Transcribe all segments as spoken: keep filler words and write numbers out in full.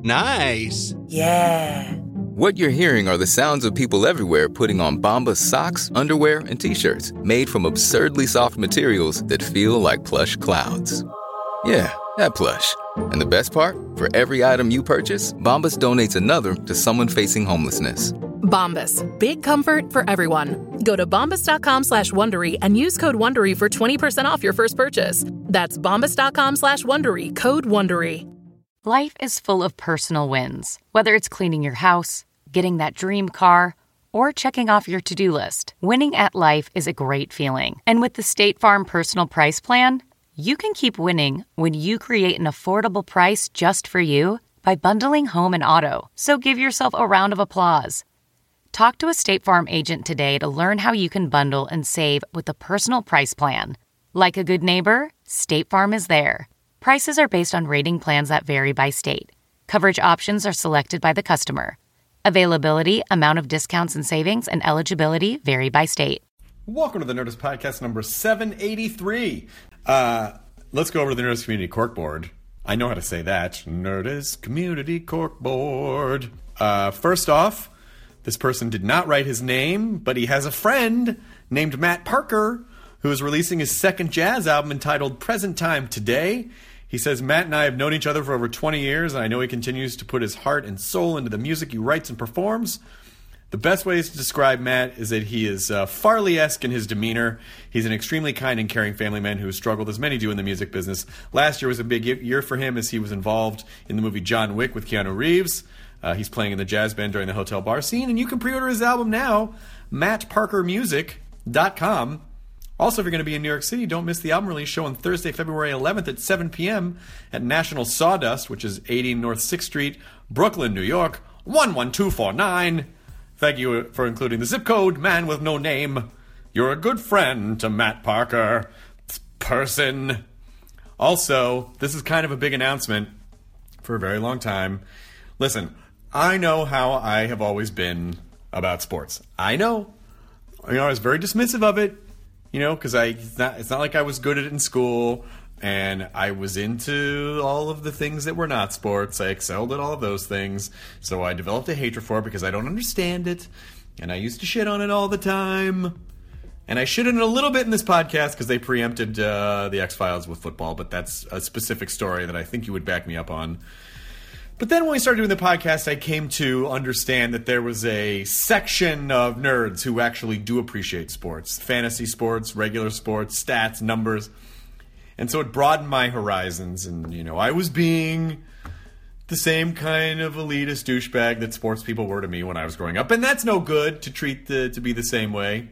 Nice. Yeah. What you're hearing are the sounds of people everywhere putting on Bombas socks, underwear, and T-shirts made from absurdly soft materials that feel like plush clouds. Yeah, that plush. And the best part? For every item you purchase, Bombas donates another to someone facing homelessness. Bombas. Big comfort for everyone. Go to bombas.com slash Wondery and use code Wondery for twenty percent off your first purchase. That's bombas.com slash Wondery. Code Wondery. Life is full of personal wins. Whether it's cleaning your house, getting that dream car, or checking off your to-do list. Winning at life is a great feeling. And with the State Farm Personal Price Plan, you can keep winning when you create an affordable price just for you by bundling home and auto. So give yourself a round of applause. Talk to a State Farm agent today to learn how you can bundle and save with the Personal Price Plan. Like a good neighbor, State Farm is there. Prices are based on rating plans that vary by state. Coverage options are selected by the customer. Availability, amount of discounts and savings, and eligibility vary by state. Welcome to the Nerdist Podcast number seven eighty-three. Uh, let's go over to the Nerdist Community Corkboard. I know how to say that. Nerdist Community Corkboard. Uh, first off, this person did not write his name, but he has a friend named Matt Parker who is releasing his second jazz album entitled Present Time today. He says, Matt and I have known each other for over twenty years, and I know he continues to put his heart and soul into the music he writes and performs. The best ways to describe Matt is that he is uh, Farley-esque in his demeanor. He's an extremely kind and caring family man who has struggled, as many do in the music business. Last year was a big year for him as he was involved in the movie John Wick with Keanu Reeves. Uh, he's playing in the jazz band during the hotel bar scene, and you can pre-order his album now, matt parker music dot com. Also, if you're going to be in New York City, don't miss the album release show on Thursday, February eleventh at seven p.m. at National Sawdust, which is eighty North sixth Street, Brooklyn, New York, one one two four nine. Thank you for including the zip code, man with no name. You're a good friend to Matt Parker. Person. Also, this is kind of a big announcement for a very long time. Listen, I know how I have always been about sports. I know. You know, I was very dismissive of it. You know, because I it's not, it's not like I was good at it in school, and I was into all of the things that were not sports. I excelled at all of those things, so I developed a hatred for it because I don't understand it, and I used to shit on it all the time. And I shit on it a little bit in this podcast because they preempted uh, the X-Files with football, but that's a specific story that I think you would back me up on. But then when we started doing the podcast, I came to understand that there was a section of nerds who actually do appreciate sports. Fantasy sports, regular sports, stats, numbers. And so it broadened my horizons. And, you know, I was being the same kind of elitist douchebag that sports people were to me when I was growing up. And that's no good to treat the, to be the same way.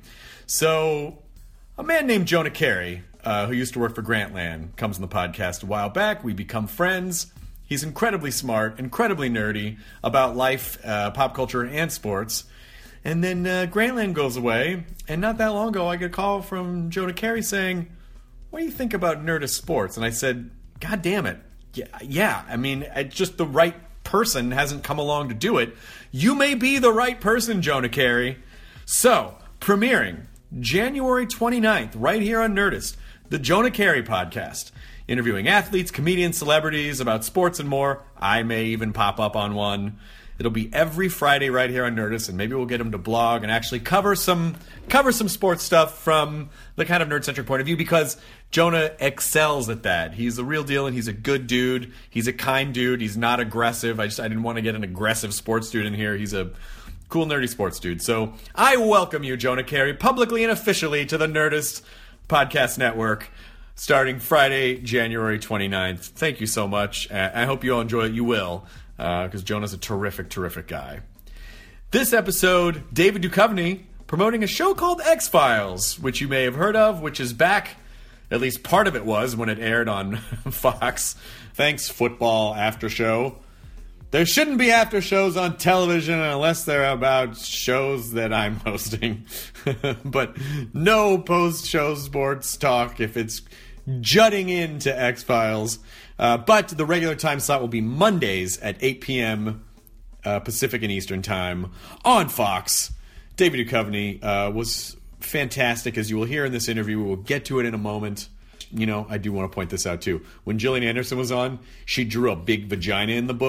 So a man named Jonah Carey, uh, who used to work for Grantland, comes on the podcast a while back. We become friends. He's incredibly smart, incredibly nerdy about life, uh, pop culture, and sports. And then uh, Grantland goes away, and not that long ago, I get a call from Jonah Carey saying, what do you think about Nerdist Sports? And I said, God damn it. Yeah, yeah. I mean, it's just the right person hasn't come along to do it. You may be the right person, Jonah Carey. So, premiering January twenty-ninth, right here on Nerdist, the Jonah Carey Podcast. Interviewing athletes, comedians, celebrities about sports and more. I may even pop up on one. It'll be every Friday right here on Nerdist, and maybe we'll get him to blog and actually cover some cover some sports stuff from the kind of nerd-centric point of view, because Jonah excels at that. He's the real deal, and he's a good dude. He's a kind dude. He's not aggressive. I just I didn't want to get an aggressive sports dude in here. He's a cool, nerdy sports dude. So I welcome you, Jonah Carey, publicly and officially to the Nerdist Podcast Network, starting Friday, January twenty-ninth. Thank you so much. I hope you all enjoy it. You will, because uh, Jonah's a terrific, terrific guy. This episode, David Duchovny promoting a show called X-Files, which you may have heard of, which is back, at least part of it was, when it aired on Fox. Thanks, football after show. There shouldn't be after shows on television unless they're about shows that I'm hosting. But no post-show sports talk if it's jutting into X-Files. Uh, but the regular time slot will be Mondays at eight p.m. Uh, Pacific and Eastern time on Fox. David Duchovny uh, was fantastic, as you will hear in this interview. We will get to it in a moment. You know, I do want to point this out, too. When Gillian Anderson was on, she drew a big vagina in the book.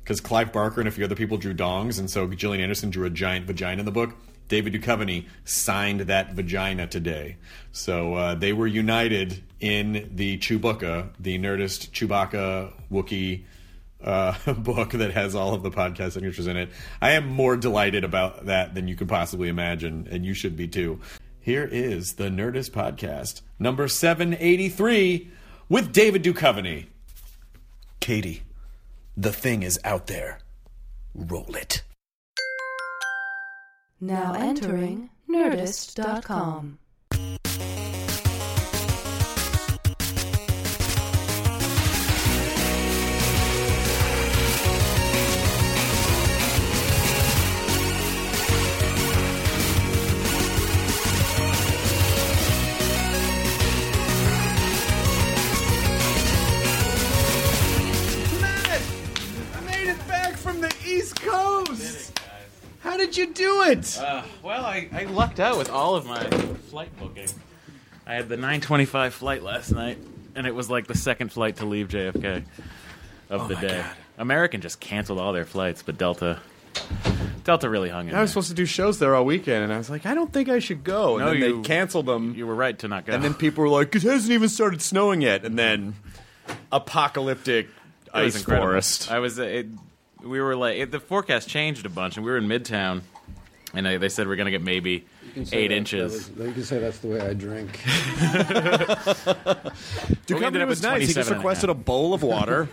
because Clive Barker and a few other people drew dongs, and so Gillian Anderson drew a giant vagina in the book. David Duchovny signed that vagina today. So uh, they were united in the Chewbacca, the Nerdist Chewbacca Wookiee uh, book that has all of the podcast signatures in it. I am more delighted about that than you could possibly imagine, and you should be too. Here is the Nerdist Podcast, number seven eighty-three, with David Duchovny. Katie, the thing is out there. Roll it. Now entering Nerdist dot com. East Coast. How did you do it? Uh, well, I, I lucked out with all of my flight booking. I had the nine twenty-five flight last night, and it was like the second flight to leave J F K of oh the my day. God. American just canceled all their flights, but Delta Delta really hung in I was there. supposed to do shows there all weekend, and I was like, I don't think I should go. And No, then you- they canceled them. You were right to not go. And then people were like, it hasn't even started snowing yet. And then apocalyptic It was ice incredible. forest. I was. Uh, it, we were like, it, the forecast changed a bunch, and we were in Midtown, and they, they said we're going to get maybe eight inches. That was, you can say that's the way I drink. Duchovny up was at nice. He just twenty-seven and a requested a half. bowl of water.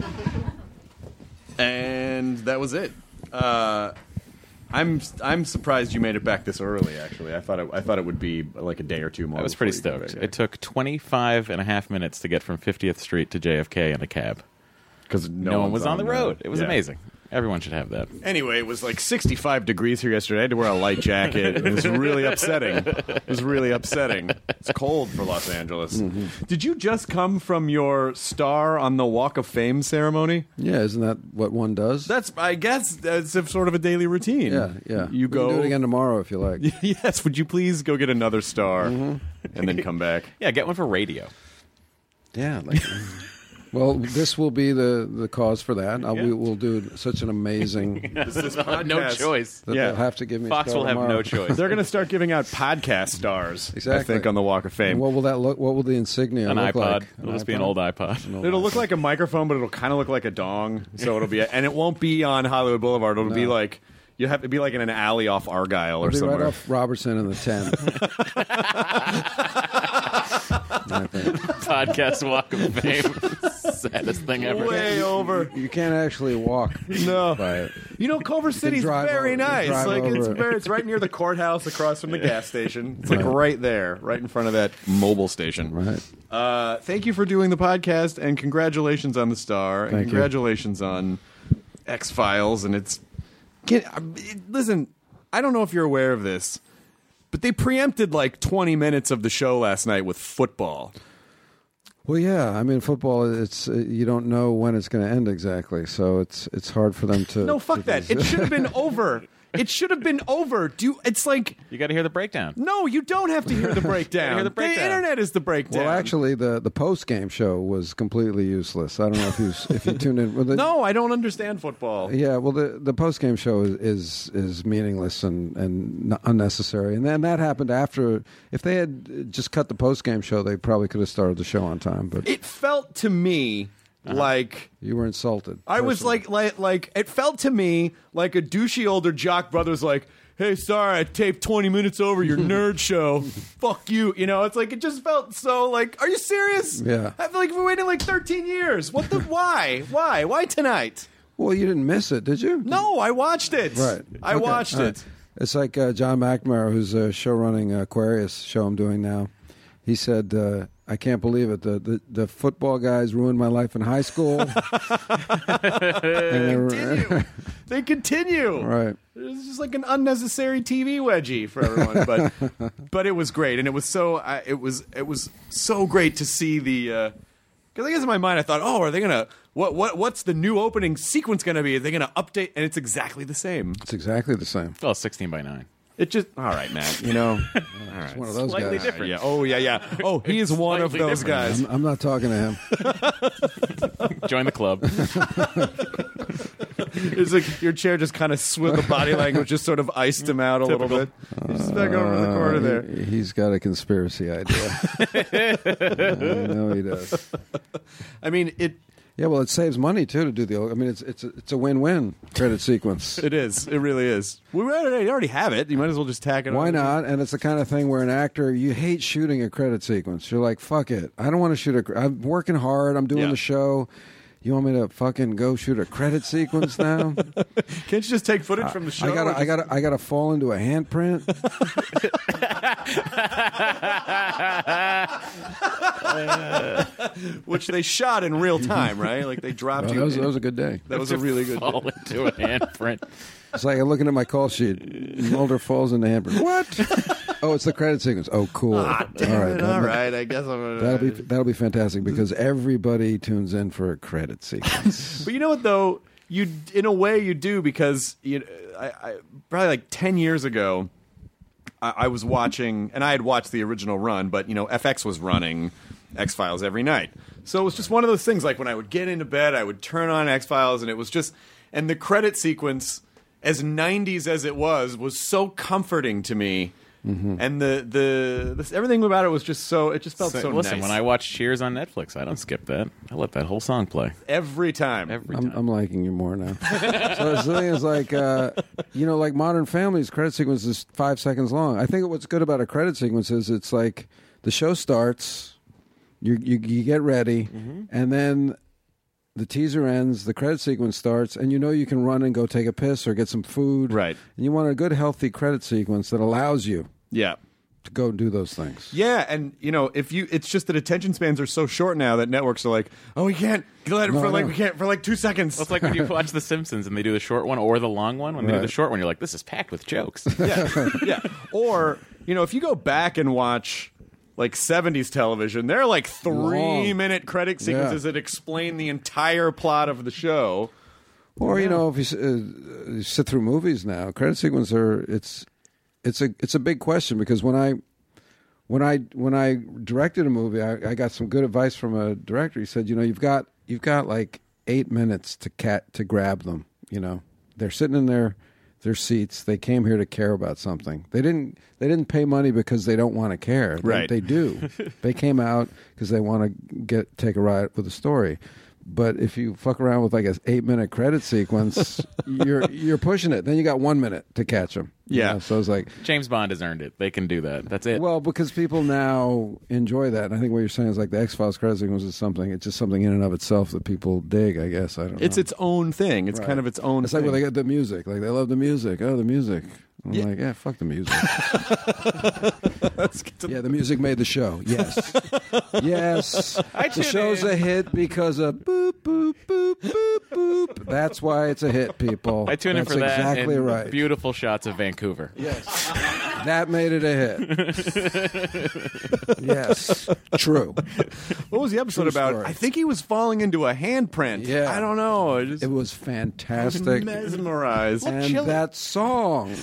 And that was it. Uh, I'm I'm surprised you made it back this early, actually. I thought it, I thought it would be like a day or two more. I was pretty before you stoked. got It took twenty-five and a half minutes to get from fiftieth Street to J F K in a cab. Because No, no, one was one's on the road. It was Yeah. amazing. Everyone should have that. Anyway, it was like sixty-five degrees here yesterday. I had to wear a light jacket. It was really upsetting. It was really upsetting. It's cold for Los Angeles. Mm-hmm. Did you just come from your star on the Walk of Fame ceremony? Yeah, isn't that what one does? That's, I guess, that's a sort of a daily routine. yeah, yeah. You We can go do it again tomorrow if you like. Yes. Would you please go get another star Mm-hmm. and then come back? Yeah, get one for radio. Yeah. Like, Well, this will be the, the cause for that. Uh, we will do such an amazing. this is No podcast. choice. That Yeah. they'll have to give me. a Fox star will have tomorrow. no choice. They're going to start giving out podcast stars. Exactly. I think on the Walk of Fame. And what will that look? What will the insignia An look iPod. like? It'll just be an old iPod. An old It'll iPod. look like a microphone, but it'll kind of look like a dong. So it'll be, and it won't be on Hollywood Boulevard. It'll be No. like you have to be like in an alley off Argyle or It'll be somewhere. right off Robertson and the ten. I think. Podcast Walk of Fame. Saddest thing ever. Way over. You can't actually walk No. by it. You know, Culver City's drive very over- you nice. drive Like over it's it. very, it's right near the courthouse, across from the gas station. It's like right there, right in front of that mobile station. Right. Uh, thank you for doing the podcast, and congratulations on the star, and Thank you. congratulations on X Files. And it's get, it, listen. I don't know if you're aware of this, but they preempted like twenty minutes of the show last night with football. Well, yeah. I mean, football. It's uh, you don't know when it's going to end exactly, so it's it's hard for them to. No, fuck to that. It should have been over. It should have been over. Do you, it's like. You got to hear the breakdown. No, you don't have to hear the breakdown. hear the breakdown. internet is the breakdown. Well, actually, the, the post game show was completely useless. I don't know if you if you tuned in. Well, the, no, I don't understand football. Yeah, well, the the post game show is, is is meaningless and and n- unnecessary, and then that happened after. If they had just cut the post game show, they probably could have started the show on time. But It felt to me like you were insulted. I was personally. like, like, like it felt to me like a douchey older jock brother's like, hey, sorry, I taped twenty minutes over your nerd show. Fuck you. You know, it's like, it just felt so like, are you serious? Yeah. I feel like we waited like thirteen years. What the, why? Why? Why tonight? Well, you didn't miss it, did you? No, I watched it. Right. I Okay, watched all it. right. It's like uh, John McNamara, who's uh, show running Aquarius show I'm doing now. He said, uh, I can't believe it. The, the the football guys ruined my life in high school. And they were- Continue. They continue. Right. It's just like an unnecessary T V wedgie for everyone, but but it was great, and it was so uh, it was it was so great to see the. Because I guess in my mind I thought, oh, are they gonna what what what's the new opening sequence gonna be? Are they gonna update? And it's exactly the same. It's exactly the same. Well, sixteen by nine. It just all right, Matt. You know, all right. One of those Slightly guys. different. Yeah. Oh yeah, yeah. Oh, he is one of Slightly those different. guys. I'm, I'm not talking to him. Join the club. It's like your chair just kind of with the body language just sort of iced him out a little bit. He's just back over in the corner there. He, he's got a conspiracy idea. I know he does. I mean, it. Yeah, well, it saves money too to do the. I mean, it's it's a, it's a win-win credit sequence. It is. It really is. We already, already have it. You might as well just tack it on. Why not? And it's the kind of thing where an actor, you hate shooting a credit sequence. You're like, fuck it. I don't want to shoot a. I'm working hard. I'm doing Yeah. the show. You want me to fucking go shoot a credit sequence now? Can't you just take footage from the show? I gotta, or I gotta, I gotta fall into a handprint. just- which they shot in real time, right? Like they dropped Well, you. that, was, in- that was a good day. that was a really good. Fall into a handprint. It's like I'm looking at my call sheet. Mulder falls into handprint. What? Oh, it's the credit sequence. Oh, cool. Ah, damn all right, it. All right. I guess I'm gonna. That'll be that'll be fantastic because everybody tunes in for a credit sequence. But you know what though, you in a way you do because you, I, I probably like ten years ago, I, I was watching and I had watched the original run, but you know F X was running X-Files every night, so it was just one of those things. Like when I would get into bed, I would turn on X-Files, and it was just and the credit sequence, as nineties as it was, was so comforting to me. Mm-hmm. And the the this, everything about it was just so it just felt so, So, listen, nice. when I watch Cheers on Netflix, I don't skip that. I let that whole song play every time. every I'm, time. I'm liking you more now. So the thing is, like, uh, you know, like Modern Family's credit sequence is five seconds long. I think what's good about a credit sequence is it's like the show starts, you you, you get ready, Mm-hmm. and then the teaser ends, the credit sequence starts, and you know you can run and go take a piss or get some food. Right. And you want a good, healthy credit sequence that allows you Yeah. to go do those things. Yeah, and you know, if you, it's just that attention spans are so short now that networks are like, oh, we can't let it No, for I like know. we can't for like two seconds. Well, it's like when you watch The Simpsons and they do the short one or the long one. When they do Right. the short one, you're like, this is packed with jokes. yeah, yeah. Or you know, if you go back and watch like seventies television, there are like three Long. minute credit sequences Yeah. that explain the entire plot of the show. Or you know, if you, s- uh, you sit through movies now, credit sequence are it's it's a it's a big question because when I when I when I directed a movie, I, I got some good advice from a director. He said, you know, you've got you've got like eight minutes to cat to grab them. You know, they're sitting in their their seats. They came here to care about something. They didn't they didn't pay money because they don't want to care. They, Right. They do. They came out because they want to get take a ride with a story. But if you fuck around with like an eight minute credit sequence, you're you're pushing it. Then you got one minute to catch them. Yeah. So it's like, James Bond has earned it. They can do that. That's it. well, because people now enjoy that. And I think what you're saying is like the X Files credit sequence is something. It's just something in and of itself that people dig. I guess I don't. It's know. its own thing. It's Right. kind of its own. It's thing. like when they get the music. Like they love the music. Oh, the music. I'm Yeah. like, yeah, fuck the music. Let's get to- Yeah, the music made the show. Yes, yes. The tune show's in. a hit because of boop boop boop boop boop. That's why it's a hit, people. I tune in That's for that. Exactly and right. Beautiful shots of Vancouver. Yes, that made it a hit. Yes, true. What was the episode True about? story. I think he was falling into a handprint. Yeah. I don't know. I just It was fantastic. mesmerized. And that song,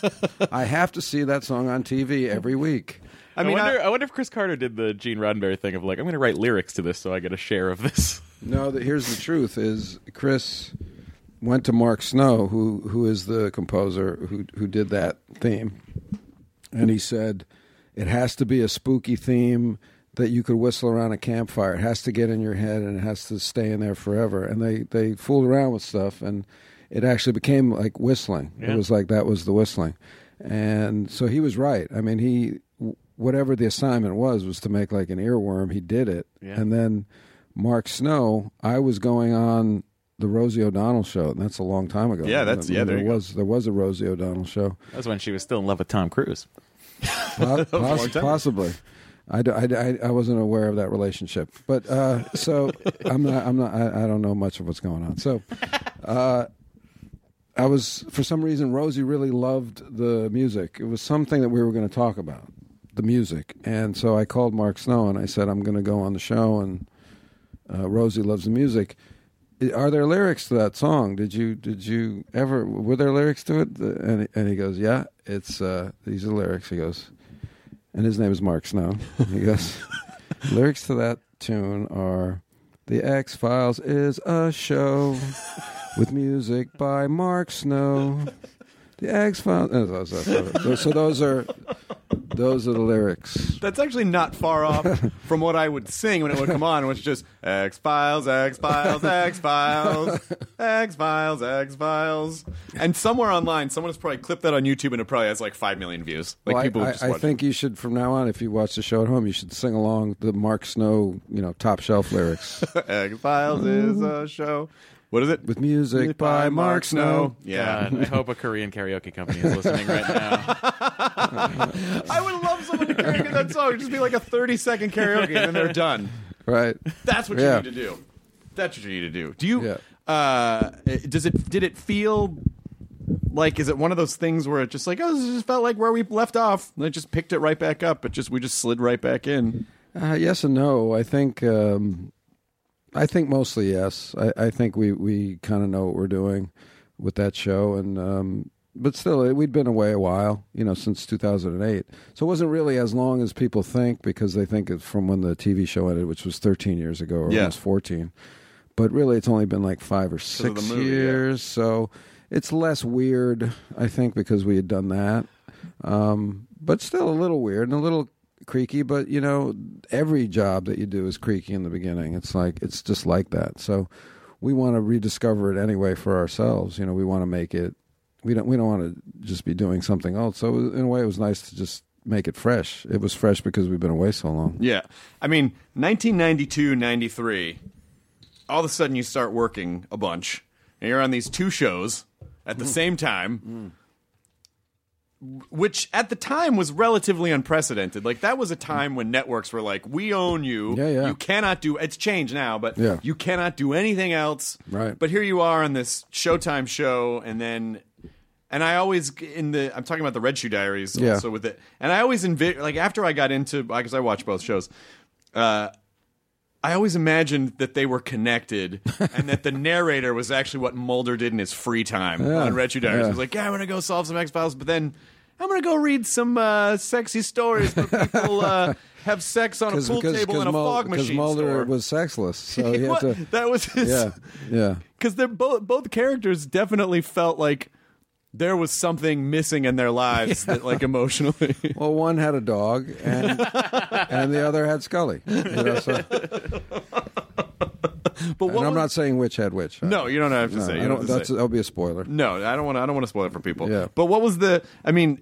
I have to see that song on T V every week. I I, mean, wonder. I- I, wonder if Chris Carter did the Gene Roddenberry thing of like, I'm going to write lyrics to this so I get a share of this. No, the, here's the truth: is Chris went to Mark Snow, who who is the composer who who did that theme, and he said it has to be a spooky theme that you could whistle around a campfire. It has to get in your head and it has to stay in there forever. And they they fooled around with stuff, and it actually became like whistling. Yeah. It was like that was the whistling, and so he was right. I mean, he whatever the assignment was was to make like an earworm. He did it, Yeah. and then. Mark Snow, I was going on the Rosie O'Donnell show, and that's a long time ago. Yeah, that's- I mean, yeah, there there you go. was there was a Rosie O'Donnell show, That was when she was still in love with Tom Cruise. Po- a long poss- time. possibly. I, d- I, d- I- I wasn't aware of that relationship, but uh, so I'm not I'm not I, I don't know much of what's going on. So uh, I was for some reason Rosie really loved the music. It was something that we were going to talk about, the music, and so I called Mark Snow and I said I'm going to go on the show and. Uh, Rosie loves the music. Are there lyrics to that song? Did you did you ever were there lyrics to it? The- And and he goes, yeah, it's uh, these are lyrics. He goes, and his name is Mark Snow. He goes, lyrics to that tune are, "The X Files is a show with music by Mark Snow. The X-Files. So those are those are the lyrics. That's actually not far off from what I would sing when it would come on, which is just X-Files, X-Files, X-Files, X-Files, X-Files. And somewhere online, someone has probably clipped that on YouTube, and it probably has like five million views. Like well, people I, just I, I think you should, from now on, if you watch the show at home, you should sing along the Mark Snow, you know, top shelf lyrics. X-Files is a show. What is it? With music by Mark Snow. Yeah. God, I hope a Korean karaoke company is listening right now. I would love someone to karaoke that song. It'd just be like a thirty-second karaoke, and then they're done. Right. That's what Yeah. you need to do. That's what you need to do. Do you? Yeah. Uh, does it? Did it feel like? Is it one of those things where it just like oh, this just felt like where we left off? And it just picked it right back up. But just we just slid right back in. Uh, yes and no. I think um, I think mostly yes. I, I think we, we kind of know what we're doing with that show, and um, but still, we'd been away a while, you know, since two thousand eight. So it wasn't really as long as people think, because they think it's from when the T V show ended, which was thirteen years ago, or Yeah. almost fourteen. But really, it's only been like five or of six the movie, years. So it's less weird, I think, because we had done that. Um, but still a little weird and a little creaky, but you know, every job that you do is creaky in the beginning. It's like it's just like that. So we want to rediscover it anyway for ourselves. You know, we want to make it. We don't. We don't want to just be doing something else. So in a way, it was nice to just make it fresh. It was fresh because we've been away so long. Yeah. I mean, nineteen ninety-two, ninety-three, all of a sudden you start working a bunch, and you're on these two shows at the same time. Mm. Which at the time was relatively unprecedented. Like that was a time when networks were like, "We own you. Yeah, yeah. You cannot do." It's changed now, but Yeah. you cannot do anything else. Right. But here you are on this Showtime show, and then, and I always in the I'm talking about the Red Shoe Diaries Yeah. also with it, and I always envi- like after I got into because I watch both shows. Uh, I always imagined that they were connected, and that the narrator was actually what Mulder did in his free time Yeah. on Red Shoe Diaries. Yeah. He was like, "Yeah, I'm gonna go solve some X-Files," but then I'm gonna go read some uh, sexy stories where people uh, have sex on a pool table in a fog Because machine Mulder store. was sexless, so he had What? to. That was his. Yeah, yeah. Because they're both both characters definitely felt like there was something missing in their lives, that, like emotionally. Well, one had a dog, and and the other had Scully. You know, so, But and what I'm was- not saying which had which. No, you don't have to No, say. You I don't don't, have to that's say. that'll be a spoiler. No, I don't want. I don't want to spoil it for people. Yeah. But what was the? I mean,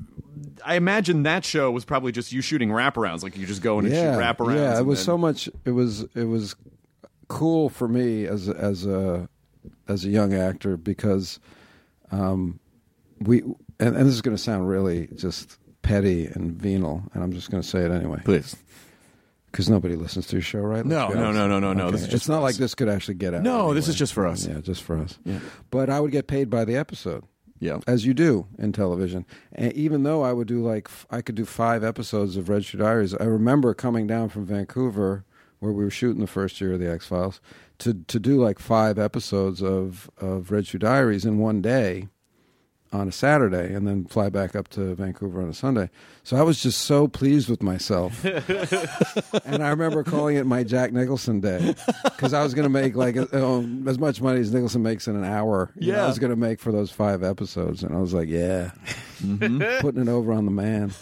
I imagine that show was probably just you shooting wraparounds. Like you just go in and Yeah, shoot wraparounds. yeah. It and was then- so much. It was it was cool for me as a- as a as a young actor because um, we and, and this is going to sound really just petty and venal, and I'm just going to say it anyway. Please. Because nobody listens to your show, right? No, Let's be no, honest. no, no, no, no. Okay. This is just it's for not us. like this could actually get out. No, this anyway. is just for us. Yeah, just for us. Yeah. But I would get paid by the episode. Yeah. As you do in television. And even though I would do like, f- I could do five episodes of Red Shoe Diaries, I remember coming down from Vancouver, where we were shooting the first year of the X-Files, to, to do like five episodes of, of Red Shoe Diaries in one day on a Saturday, and then fly back up to Vancouver on a Sunday. So I was just so pleased with myself. And I remember calling it my Jack Nicholson day, because I was going to make like uh, as much money as Nicholson makes in an hour. you know, Yeah. I was going to make for those five episodes, and I was like, yeah, putting it over on the man.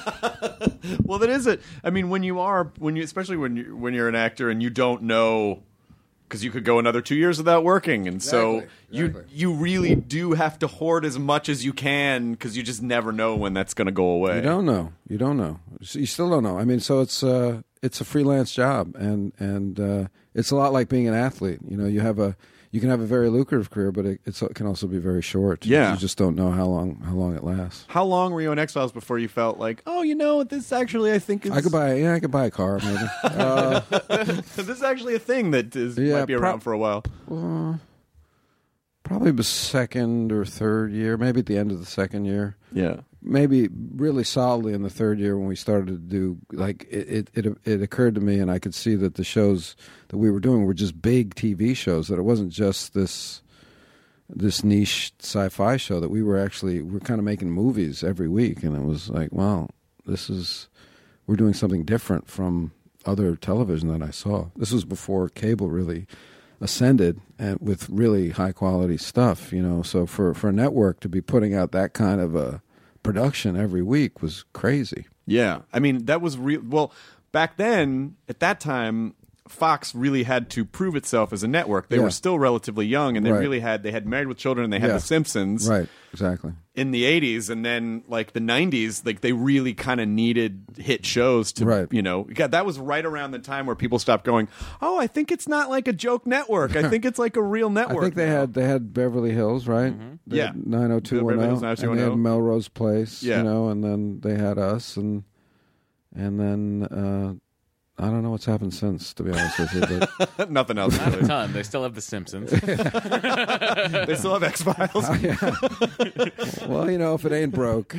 Well, that is it. I mean, when you are, when you, especially when you when you're an actor and you don't know, because you could go another two years without working, and so Exactly, you exactly. you really do have to hoard as much as you can, because you just never know when that's going to go away. You don't know. You don't know. So you still don't know. I mean, so it's uh, it's a freelance job, and and uh, it's a lot like being an athlete. You know, you have a you can have a very lucrative career, but it, it's, it can also be very short. Yeah. You just don't know how long how long it lasts. How long were you on X-Files before you felt like, oh, you know, this actually I think is I could buy yeah, I could buy a car maybe. uh, this is actually a thing that is Yeah, might be around prob- for a while. uh, probably the second or third year, maybe at the end of the second year. Yeah. Maybe really solidly in the third year when we started to do like it, it it it occurred to me, and I could see that the shows that we were doing were just big T V shows, that it wasn't just this this niche sci-fi show, that we were actually we we're kind of making movies every week, and it was like, wow, this is we're doing something different from other television that I saw. This was before cable really ascended and with really high quality stuff, you know. So for, for a network to be putting out that kind of a production every week was crazy. Yeah. I mean, that was real. Well, back then, at that time, Fox really had to prove itself as a network. They Yeah. were still relatively young, and they Right. really had, they had Married with Children, and they had Yeah. The Simpsons. Right, exactly. In the eighties, and then like the nineties, like they really kind of needed hit shows to, Right. you know, God, that was right around the time where people stopped going, oh, I think it's not like a joke network. I think it's like a real network. I think they now." had they had Beverly Hills, right? They Yeah. had nine oh two one Beverly oh, Hills and they had nine oh two one oh. Melrose Place, Yeah. you know, and then they had us, and and then uh, I don't know what's happened since, to be honest with you. But Nothing else. Not a Really. ton. They still have The Simpsons. They still have X Files. well, you know, if it ain't broke,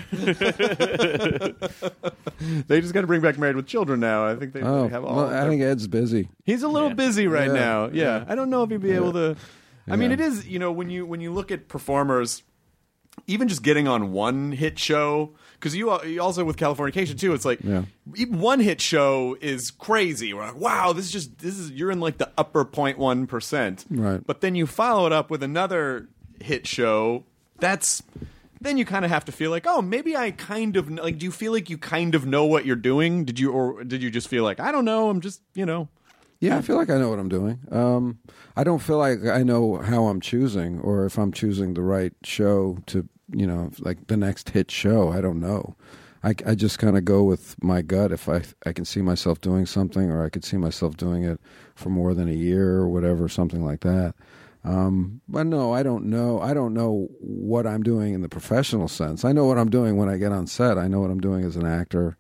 They just got to bring back Married with Children now. I think they, oh, they have all. well, of I their- think Ed's busy. He's a little Yeah. busy right Yeah. now. Yeah. Yeah. I don't know if he'd be able to. I mean, Yeah. it is, you know, when you when you look at performers, even just getting on one hit show, because you, you also with Californication too, it's like Yeah. even one hit show is crazy. We're like, wow, this is just this is you're in like the upper zero point one percent. Right. But then you follow it up with another hit show. That's then you kind of have to feel like, oh, maybe I kind of like. Do you feel like you kind of know what you're doing? Did you or did you just feel like I don't know? I'm just you know. Yeah, I feel like I know what I'm doing. Um, I don't feel like I know how I'm choosing, or if I'm choosing the right show to, you know, like the next hit show. I don't know. I, I just kind of go with my gut. If I I can see myself doing something, or I could see myself doing it for more than a year or whatever, something like that. Um, but no, I don't know. I don't know what I'm doing in the professional sense. I know what I'm doing when I get on set. I know what I'm doing as an actor.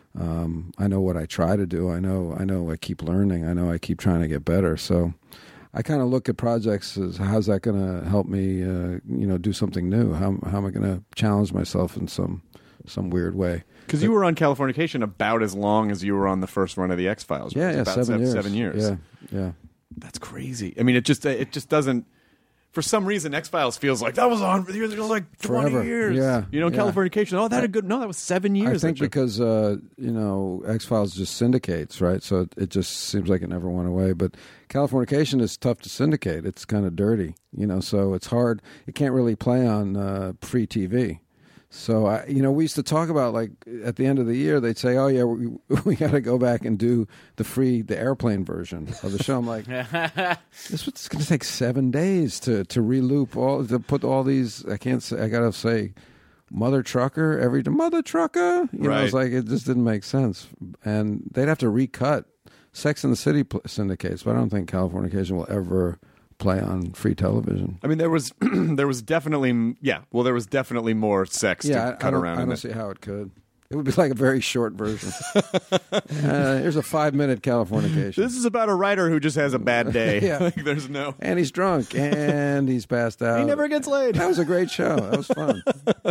Um, I know what I try to do. I know, I know I keep learning. I know I keep trying to get better. So I kind of look at projects as how's that going to help me, uh, you know, do something new? How, how am I going to challenge myself in some, some weird way? Because you were on Californication about as long as you were on the first run of the X Files. Yeah, yeah, about seven seven years. Seven years. Yeah, yeah. That's crazy. I mean, it just it just doesn't. For some reason, X Files feels like that was on for like twenty Forever. years. Yeah, you know, yeah. Californication. Oh, that had a good. No, that was seven years. I think that show. because uh, you know X Files just syndicates, right? So it, it just seems like it never went away. But Californication is tough to syndicate. It's kind of dirty, you know. So it's hard. It can't really play on uh, free T V. So I, you know, we used to talk about like at the end of the year, they'd say, "Oh yeah, we we got to go back and do the free, the airplane version of the show." I'm like, this was going to take seven days to to reloop all to put all these. I can't say. I gotta say, Mother Trucker every Mother Trucker. You know, it's Right. like it just didn't make sense, and they'd have to recut Sex and the City pl- syndicates, but I don't think Californication will ever play on free television. I mean, there was there was definitely yeah. Well, there was definitely more sex Yeah, to I, cut I don't, around. I in don't it. see how it could. It would be like a very short version. uh, here's a five-minute Californication. This is about a writer who just has a bad day. Yeah. Like, there's no. And he's drunk, and he's passed out. He never gets laid. That was a great show. That was fun.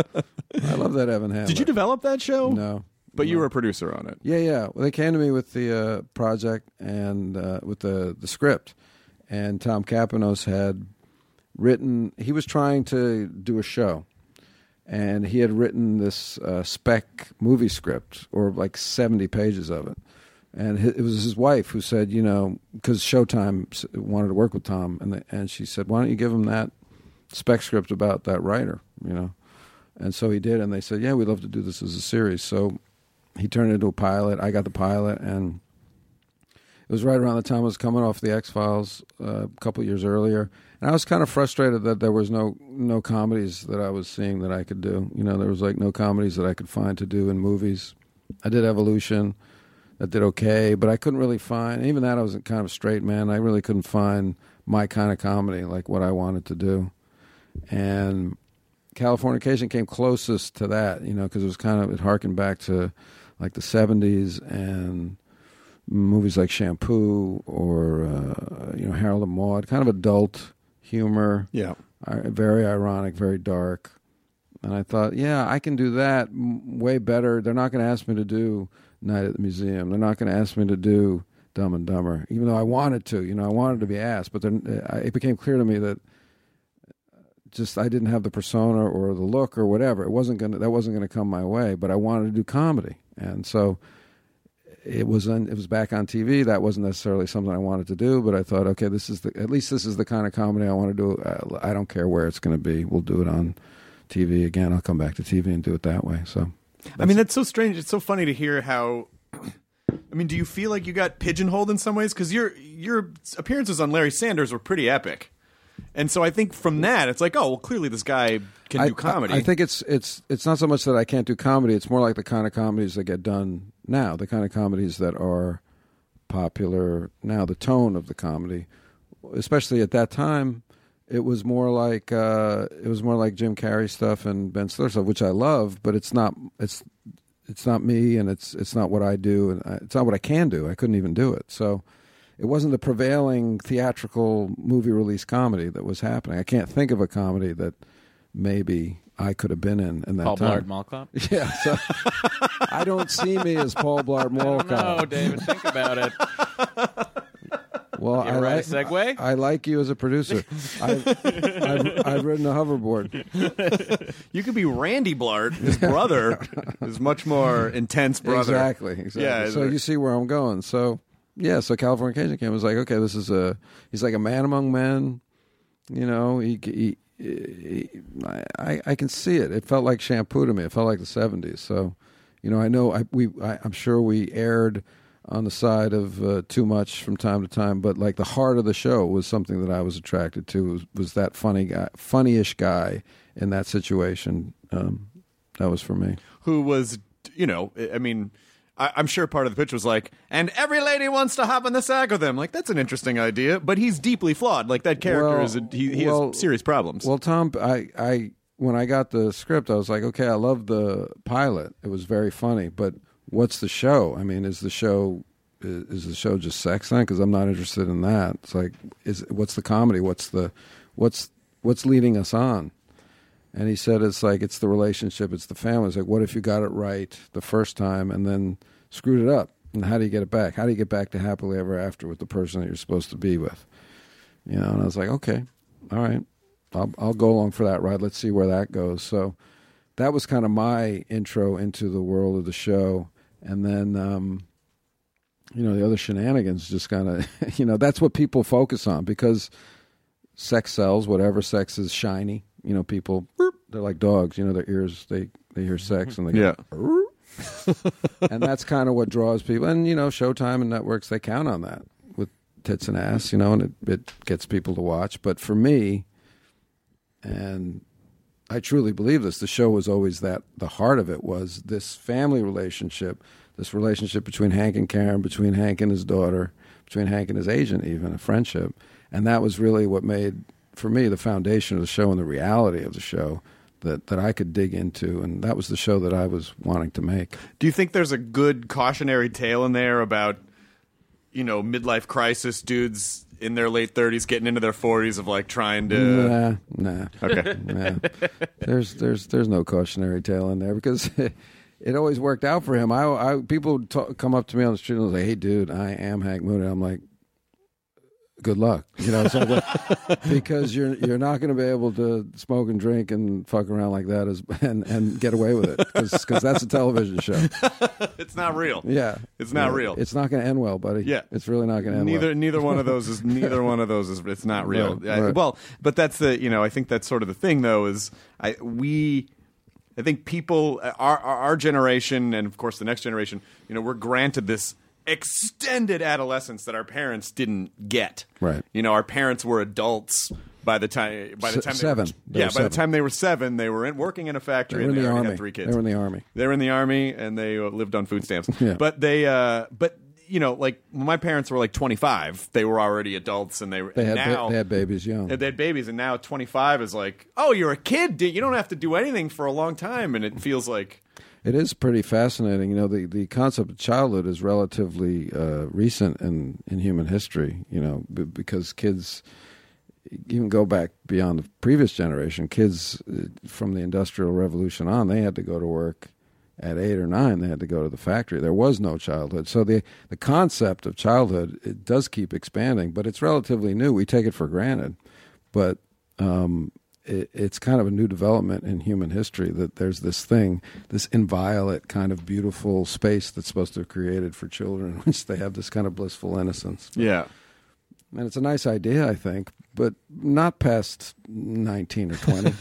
I love that Evan Hamlet. Did you develop that show? No. But you No. were a producer on it. Yeah, yeah. Well, they came to me with the uh, project and uh, with the, the script. And Tom Kapanos had written, he was trying to do a show. And he had written this uh, spec movie script, or like seventy pages of it. And it was his wife who said, you know, because Showtime wanted to work with Tom, and the, and she said, why don't you give him that spec script about that writer, you know? And so he did, and they said, yeah, we'd love to do this as a series. So he turned it into a pilot. I got the pilot, and it was right around the time I was coming off the X-Files uh, a couple years earlier. And I was kind of frustrated that there was no no comedies that I was seeing that I could do. You know, there was like no comedies that I could find to do in movies. I did Evolution. That did okay, but I couldn't really find, even that I was kind of a straight man. I really couldn't find my kind of comedy, like what I wanted to do. And Californication came closest to that, you know, because it was kind of, it harkened back to like the seventies and movies like Shampoo or, uh, you know, Harold and Maude, kind of adult humor. Yeah. Uh, very ironic, very dark. And I thought, yeah, I can do that m- way better. They're not going to ask me to do Night at the Museum. They're not going to ask me to do Dumb and Dumber, even though I wanted to. You know, I wanted to be asked, but then uh, it became clear to me that just I didn't have the persona or the look or whatever. It wasn't going to, that wasn't going to come my way. But I wanted to do comedy, and so it was on, it was back on T V. That wasn't necessarily something I wanted to do, but I thought, okay, this is the at least this is the kind of comedy I want to do. Uh, I don't care where it's going to be. We'll do it on T V again. I'll come back to T V and do it that way. So, I mean, that's so strange. It's so funny to hear how. I mean, do you feel like you got pigeonholed in some ways? Because your your appearances on Larry Sanders were pretty epic, and so I think from that, it's like, oh, well, clearly this guy can I, do comedy. I, I think it's it's it's not so much that I can't do comedy. It's more like the kind of comedies that get done now, the kind of comedies that are popular now. The tone of the comedy, especially at that time, it was more like uh, it was more like Jim Carrey stuff and Ben Stiller stuff, which I love, but it's not it's. It's not me, and it's it's not what I do, and I, it's not what I can do. I couldn't even do it. So it wasn't the prevailing theatrical movie release comedy that was happening. I can't think of a comedy that maybe I could have been in in that Paul time. Blart Mall Cop? Yeah, so I don't see me as Paul Blart Mall Cop. No, David, think about it. Well, You I ever like had a segue? I like you as a producer. I've, I've, I've ridden a hoverboard. You could be Randy Blart. His brother is much more intense brother. Exactly, exactly. Yeah, so you see where I'm going. So yeah, so Californication was like, okay, this is a he's like a man among men. You know, he, he, he I I can see it. It felt like Shampoo to me. It felt like the seventies. So, you know, I know I we I, I'm sure we aired on the side of uh, too much from time to time, but like the heart of the show was something that I was attracted to. Was, was that funny guy, funny-ish guy in that situation? Um, that was for me. Who was, you know, I mean, I, I'm sure part of the pitch was like, and every lady wants to hop in the sack with him. Like, that's an interesting idea, but he's deeply flawed. Like, that character Well, is, a, he, he well, has serious problems. Well, Tom, I, I when I got the script, I was like, okay, I love the pilot. It was very funny, but what's the show? I mean, is the show is, is the show just sex then? Because I'm not interested in that. It's like, is what's the comedy? What's the what's what's leading us on? And he said, it's like it's the relationship, it's the family. It's like, what if you got it right the first time and then screwed it up? And how do you get it back? How do you get back to happily ever after with the person that you're supposed to be with? You know, and I was like, okay, all right, I'll, I'll go along for that ride. Let's see where that goes. So that was kind of my intro into the world of the show. And then, um, you know, the other shenanigans just kind of, you know, that's what people focus on because sex sells, whatever sex is shiny. You know, people, they're like dogs, you know, their ears, they, they hear sex and they go, yeah. And that's kind of what draws people. And, you know, Showtime and networks, they count on that with tits and ass, you know, and it, it gets people to watch. But for me, and I truly believe this, the show was always that, the heart of it was this family relationship, this relationship between Hank and Karen, between Hank and his daughter, between Hank and his agent even, a friendship. And that was really what made, for me, the foundation of the show and the reality of the show that, that I could dig into. And that was the show that I was wanting to make. Do you think there's a good cautionary tale in there about, you know, midlife crisis dudes in their late thirties getting into their forties of like trying to... Nah, nah. Okay. Nah. There's, there's, there's no cautionary tale in there because it, it always worked out for him. I, I people would talk, come up to me on the street and say, "Hey, dude, I am Hank Moody." I'm like, good luck, you know, so that, because you're you're not going to be able to smoke and drink and fuck around like that as and, and get away with it because that's a television show. It's not real. Yeah, It's not Yeah. real. It's not going to end well, buddy. Yeah. It's really not going to end Neither well. neither one of those is neither one of those is it's not real. Right, I- right. well, but that's the you know I think that's sort of the thing though is I we I think people our our, our generation and of course the next generation you know we're granted this extended adolescence that our parents didn't get. Right. You know, our parents were adults by the time by the Se- time seven. They were, They yeah, were by seven. the time they were seven, they were in, working in a factory They were and in they the already army. had three kids. They were in the army. They were in the army and they uh, lived on food stamps. Yeah. But they, uh, but you know, like when my parents were like twenty-five, they were already adults and they were They had now ba- they had babies young. they had babies, and now twenty-five is like, oh, you're a kid. dude. You don't have to do anything for a long time, and it feels like It is pretty fascinating. You know, the, the concept of childhood is relatively uh, recent in, in human history, you know, b- because kids, even go back beyond the previous generation, kids uh, from the Industrial Revolution on, they had to go to work at eight or nine. They had to go to the factory. There was no childhood. So the, the concept of childhood, it does keep expanding, but it's relatively new. We take it for granted. But um, it, it's kind of a new development in human history that there's this thing, this inviolate kind of beautiful space that's supposed to be created for children, in which they have this kind of blissful innocence. Yeah. And it's a nice idea, I think, but not past nineteen or twenty.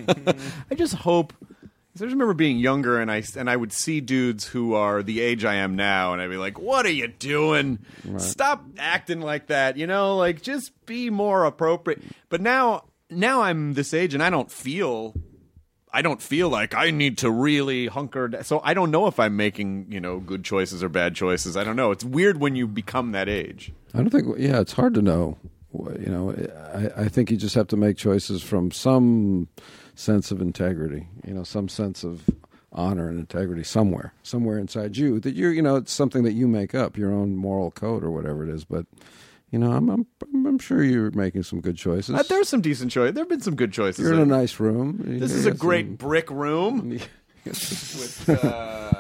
I just hope. I just remember being younger, and I and I would see dudes who are the age I am now, and I'd be like, "What are you doing? Right. Stop acting like that." You know, like just be more appropriate. But now, now I'm this age, and I don't feel. I don't feel like I need to really hunker down. So I don't know if I'm making, you know, good choices or bad choices. I don't know. It's weird when you become that age. I don't think, yeah, it's hard to know. You know, I, I think you just have to make choices from some sense of integrity, you know, some sense of honor and integrity somewhere, somewhere inside you that you're, you know, it's something that you make up, your own moral code or whatever it is. But, you know, I'm I'm, I'm sure you're making some good choices. Uh, there's some decent choices. There have been some good choices. You're in a nice room. This You is a got great some- brick room with uh,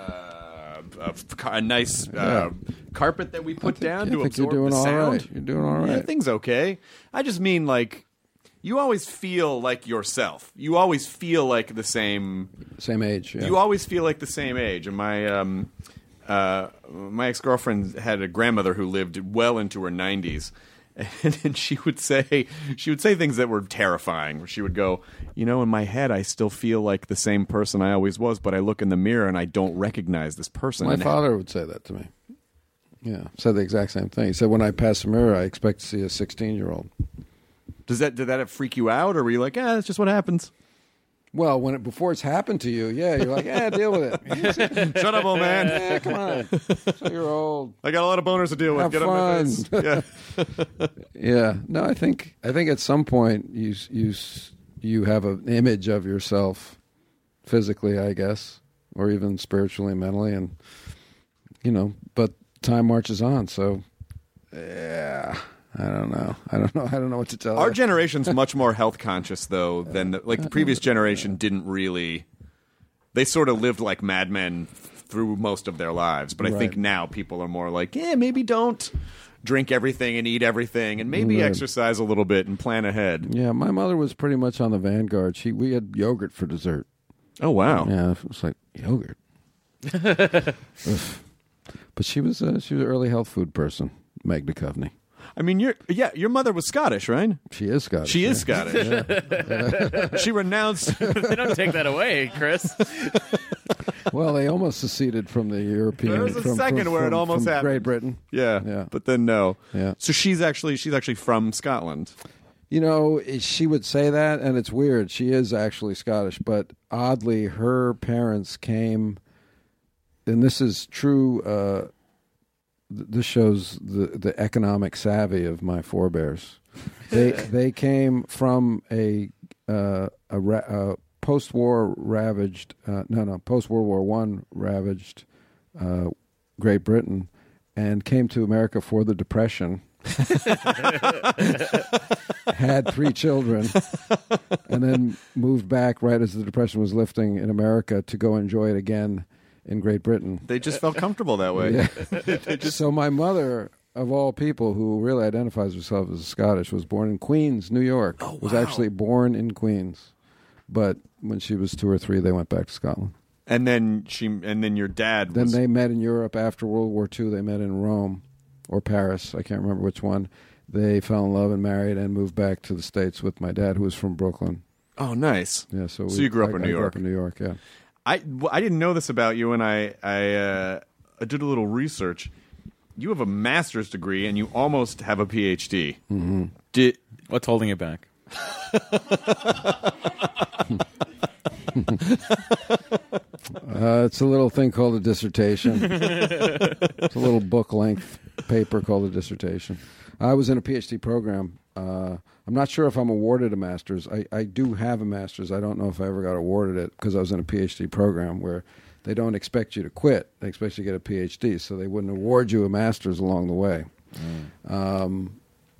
a, a nice uh, carpet that we put down I to think you're absorb doing the all sound. right. You're doing all Yeah, right. things okay. I just mean like you always feel like yourself. You always feel like the same. Same age. Yeah. You always feel like the same age. And my um, uh, my ex girlfriend had a grandmother who lived well into her nineties. And, and she would say she would say things that were terrifying. Where she would go, you know, in my head, I still feel like the same person I always was, but I look in the mirror and I don't recognize this person. My And- father would say that to me. Yeah, said the exact same thing. He said, when I pass the mirror, I expect to see a sixteen-year-old. Does that did that freak you out, or were you like, ah, that's just what happens? Well, when it, before it's happened to you, yeah, you're like, yeah, deal with it. Shut up, old man. Yeah, come on. So you're old. I got a lot of boners to deal with. Have Get on my face. Yeah. Yeah. No, I think I think at some point you you you have an image of yourself physically, I guess, or even spiritually, mentally, and you know. But time marches on, so yeah. I don't know. I don't know. I don't know what to tell Our you. generation's much more health conscious, though, than the, like the previous generation didn't really. They sort of lived like madmen through most of their lives, but I think Right. now people are more like, yeah, maybe don't drink everything and eat everything, and maybe Right. exercise a little bit and plan ahead. Yeah, my mother was pretty much on the vanguard. She we had yogurt for dessert. Oh wow! Yeah, it was like yogurt. Ugh. But she was uh, she was an early health food person, Meg Duchovny. I mean, your yeah, your mother was Scottish, right? She is Scottish. She is yeah. Scottish. She renounced. They don't take that away, Chris. Well, they almost seceded from the European. There was a from, second from, where it from- almost from happened. Great Britain. Yeah, Yeah. but then no. Yeah. So she's actually she's actually from Scotland. You know, she would say that, and it's weird. She is actually Scottish, but oddly, her parents came, and this is true. Uh, th- this shows the the economic savvy of my forebears. They they came from a uh, a, ra- a post-war ravaged uh, no no post World War One ravaged uh, Great Britain, and came to America for the Depression. Had three children, and then moved back right as the Depression was lifting in America to go enjoy it again in Great Britain. They just felt comfortable that way. Yeah. So my mother, of all people, who really identifies herself as Scottish, was born in Queens, New York. Oh, Was wow. actually born in Queens, but when she was two or three, they went back to Scotland. And then she and then your dad Then was they met in Europe after World War Two. They met in Rome or Paris. I can't remember which one. They fell in love and married and moved back to the States with my dad, who was from Brooklyn. Oh, nice. Yeah, so, So we, you grew up I, in I New grew York. up in New York, yeah. I, well, I didn't know this about you, and I I, uh, I did a little research. You have a master's degree, and you almost have a PhD. Mm-hmm. Did What's holding it back? Uh, it's a little thing called a dissertation. It's a little book-length paper called a dissertation. I was in a PhD program. Uh, I'm not sure if I'm awarded a master's. I, I do have a master's. I don't know if I ever got awarded it because I was in a PhD program where they don't expect you to quit. They expect you to get a PhD, so they wouldn't award you a master's along the way. Mm. Um,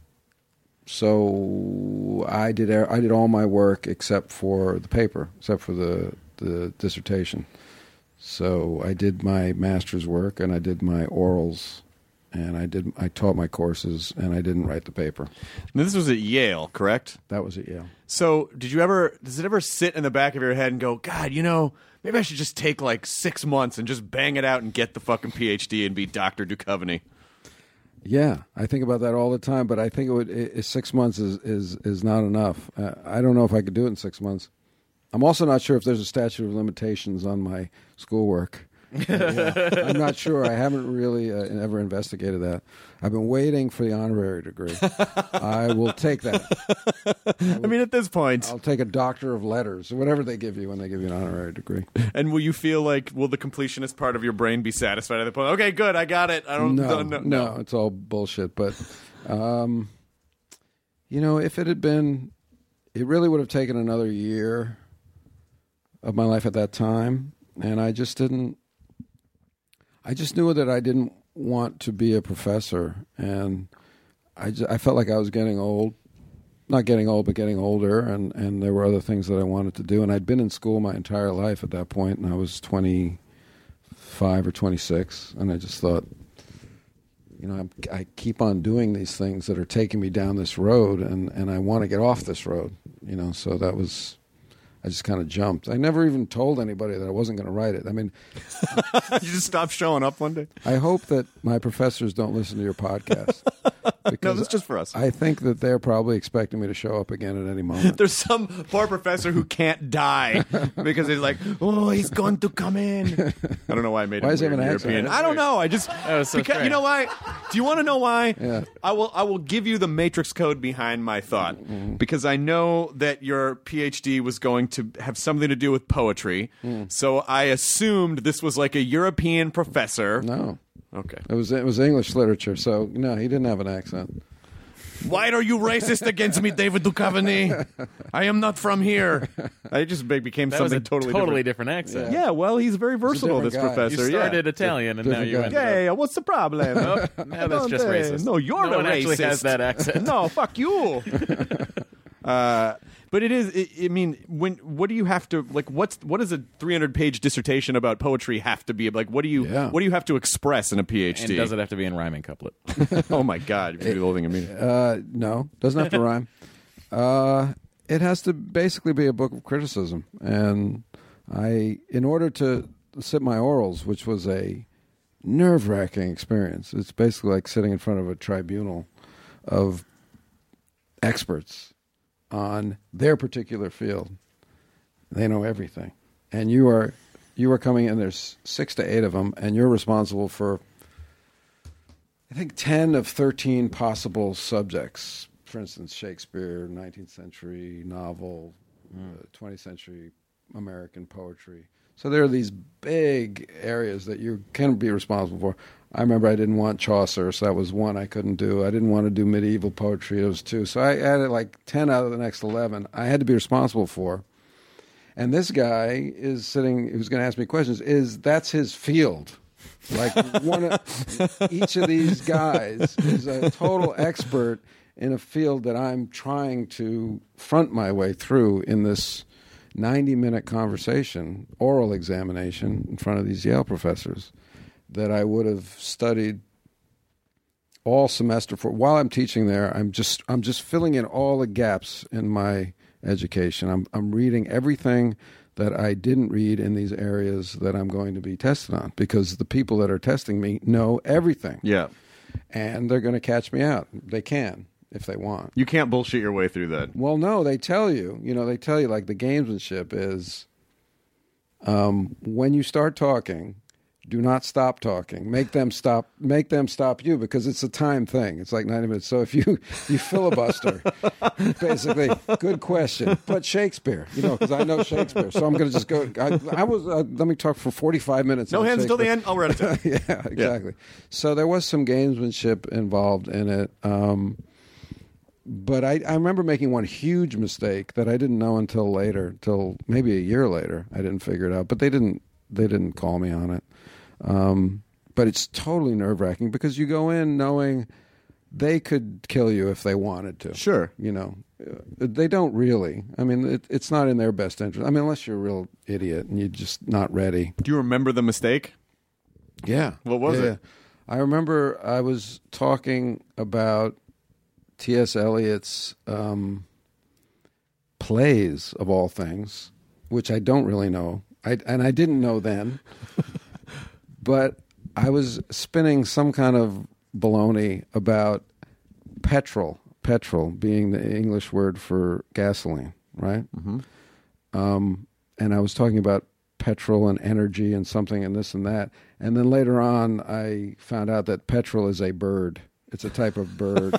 so I did I did all my work except for the paper, except for the, the dissertation. So I did my master's work and I did my orals and I did. I taught my courses, and I didn't write the paper. Now, this was at Yale, correct? That was at Yale. So, did you ever? Does it ever sit in the back of your head and go, God, you know, maybe I should just take like six months and just bang it out and get the fucking P H D and be Doctor Duchovny? Yeah, I think about that all the time, but I think it would it, six months is is is not enough. Uh, I don't know if I could do it in six months. I'm also not sure if there's a statute of limitations on my schoolwork. Yeah, I'm not sure. I haven't really uh, ever investigated that. I've been waiting for the honorary degree. I will take that. I, will, I mean, at this point, I'll take a doctor of letters, or whatever they give you when they give you an honorary degree. And will you feel like, will the completionist part of your brain be satisfied at the point? Okay, good, I got it. I don't. No, don't, no, no, it's all bullshit. But, um, you know, if it had been, it really would have taken another year of my life at that time, and I just didn't. I just knew that I didn't want to be a professor, and I, just, I felt like I was getting old. Not getting old, but getting older, and, and there were other things that I wanted to do. And I'd been in school my entire life at that point, and I was twenty-five or twenty-six, and I just thought, you know, I'm, I keep on doing these things that are taking me down this road, and, and I want to get off this road, you know, so that was... I just kind of jumped. I never even told anybody that I wasn't going to write it. I mean... you just stopped showing up one day? I hope that my professors don't listen to your podcast. No, that's just for us. I think that they're probably expecting me to show up again at any moment. There's some poor professor who can't die because he's like, oh, he's going to come in. I don't know why I made why it is he weird have an European. accent? I don't know. I just... was so because, you strange. know why? Do you want to know why? Yeah. I will I will give you the matrix code behind my thought. Mm-hmm. Because I know that your P H D was going to have something to do with poetry. Mm. So I assumed this was like a European professor. No. Okay. It was it was English literature, so no, he didn't have an accent. Why are you racist against me, David Duchovny? I am not from here. I just be- became That something was a totally, totally different. different accent. Yeah, well, he's very versatile, different this guy. professor. You started yeah. Italian, and now Different you guy. ended up... Yeah, what's the problem? Oh, now that's just Don't, uh, racist. No, you're no the one racist. actually has that accent. No, fuck you. uh, but it is. It, I mean, when what do you have to like? What's what does a three hundred page dissertation about poetry have to be like? What do you Yeah. what do you have to express in a P H D? And does it have to be in rhyming couplet? Oh my God, you're living in me. Uh, no, doesn't have to rhyme. Uh, it has to basically be a book of criticism, and I, in order to sit my orals, which was a nerve-wracking experience. It's basically like sitting in front of a tribunal of experts on their particular field. They know everything, and you are you are coming in. There's six to eight of them, and you're responsible for, I think, ten of thirteen possible subjects. For instance, Shakespeare, nineteenth century novel, mm. uh, twentieth century American poetry. So there are these big areas that you can be responsible for. I remember I didn't want Chaucer, so that was one I couldn't do. I didn't want to do medieval poetry, it was two. So I added like ten out of the next eleven I had to be responsible for. And this guy is sitting, who's going to ask me questions, is that's his field. Like one of, each of these guys is a total expert in a field that I'm trying to front my way through in this ninety-minute conversation, oral examination in front of these Yale professors that I would have studied all semester for. While I'm teaching there, I'm just I'm just filling in all the gaps in my education. I'm I'm reading everything that I didn't read in these areas that I'm going to be tested on, because the people that are testing me know everything. Yeah. And they're going to catch me out. They can, if they want. You can't bullshit your way through that. Well, no, they tell you. You know, they tell you, like, the gamesmanship is um, when you start talking, do not stop talking. Make them stop. Make them stop you, because it's a time thing. It's like ninety minutes. So if you you filibuster, basically, good question. But Shakespeare, you know, because I know Shakespeare, so I'm going to just go. I, I was. Uh, let me talk for forty-five minutes. No on hands until the Shakespeare. end. I'll write it down. Yeah, exactly. Yeah. So there was some gamesmanship involved in it. Um, But I, I remember making one huge mistake that I didn't know until later, till maybe a year later. I didn't figure it out, but they didn't they didn't call me on it. Um, but it's totally nerve-wracking, because you go in knowing they could kill you if they wanted to. Sure. You know, they don't really. I mean, it, it's not in their best interest. I mean, unless you're a real idiot and you're just not ready. Do you remember the mistake? Yeah. What was yeah. it? I remember I was talking about T S. Eliot's um, plays, of all things, which I don't really know. I, and I didn't know then. But I was spinning some kind of baloney about petrol, petrol being the English word for gasoline, right? Mm-hmm. Um, and I was talking about petrol and energy and something and this and that. And then later on, I found out that petrol is a bird. It's a type of bird.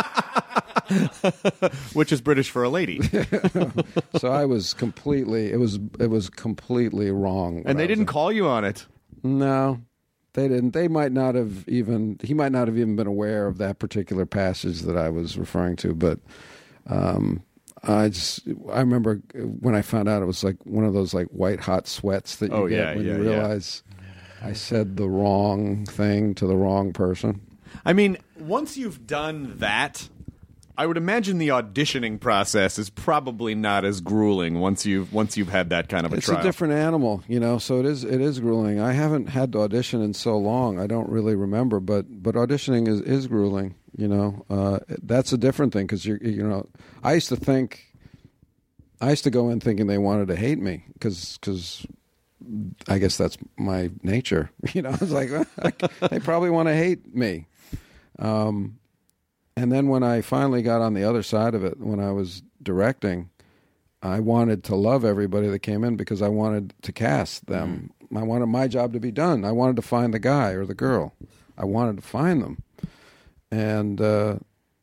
Which is British for a lady. So I was completely, it was it was completely wrong. And they didn't call you on it. No, they didn't. They might not have even, he might not have even been aware of that particular passage that I was referring to. But um, I just, I remember when I found out, it was like one of those like white hot sweats that you Oh, get yeah, when yeah, you yeah. realize I said the wrong thing to the wrong person. I mean, once you've done that, I would imagine the auditioning process is probably not as grueling once you've once you've had that kind of a It's trial. a different animal, you know. So it is it is grueling. I haven't had to audition in so long. I don't really remember, but but auditioning is, is grueling. You know, uh, that's a different thing because you you know. I used to think, I used to go in thinking they wanted to hate me because because I guess that's my nature. You know, I was like, well, they probably want to hate me. Um, and then when I finally got on the other side of it, when I was directing, I wanted to love everybody that came in because I wanted to cast them. Mm. I wanted my job to be done. I wanted to find the guy or the girl. I wanted to find them. And uh,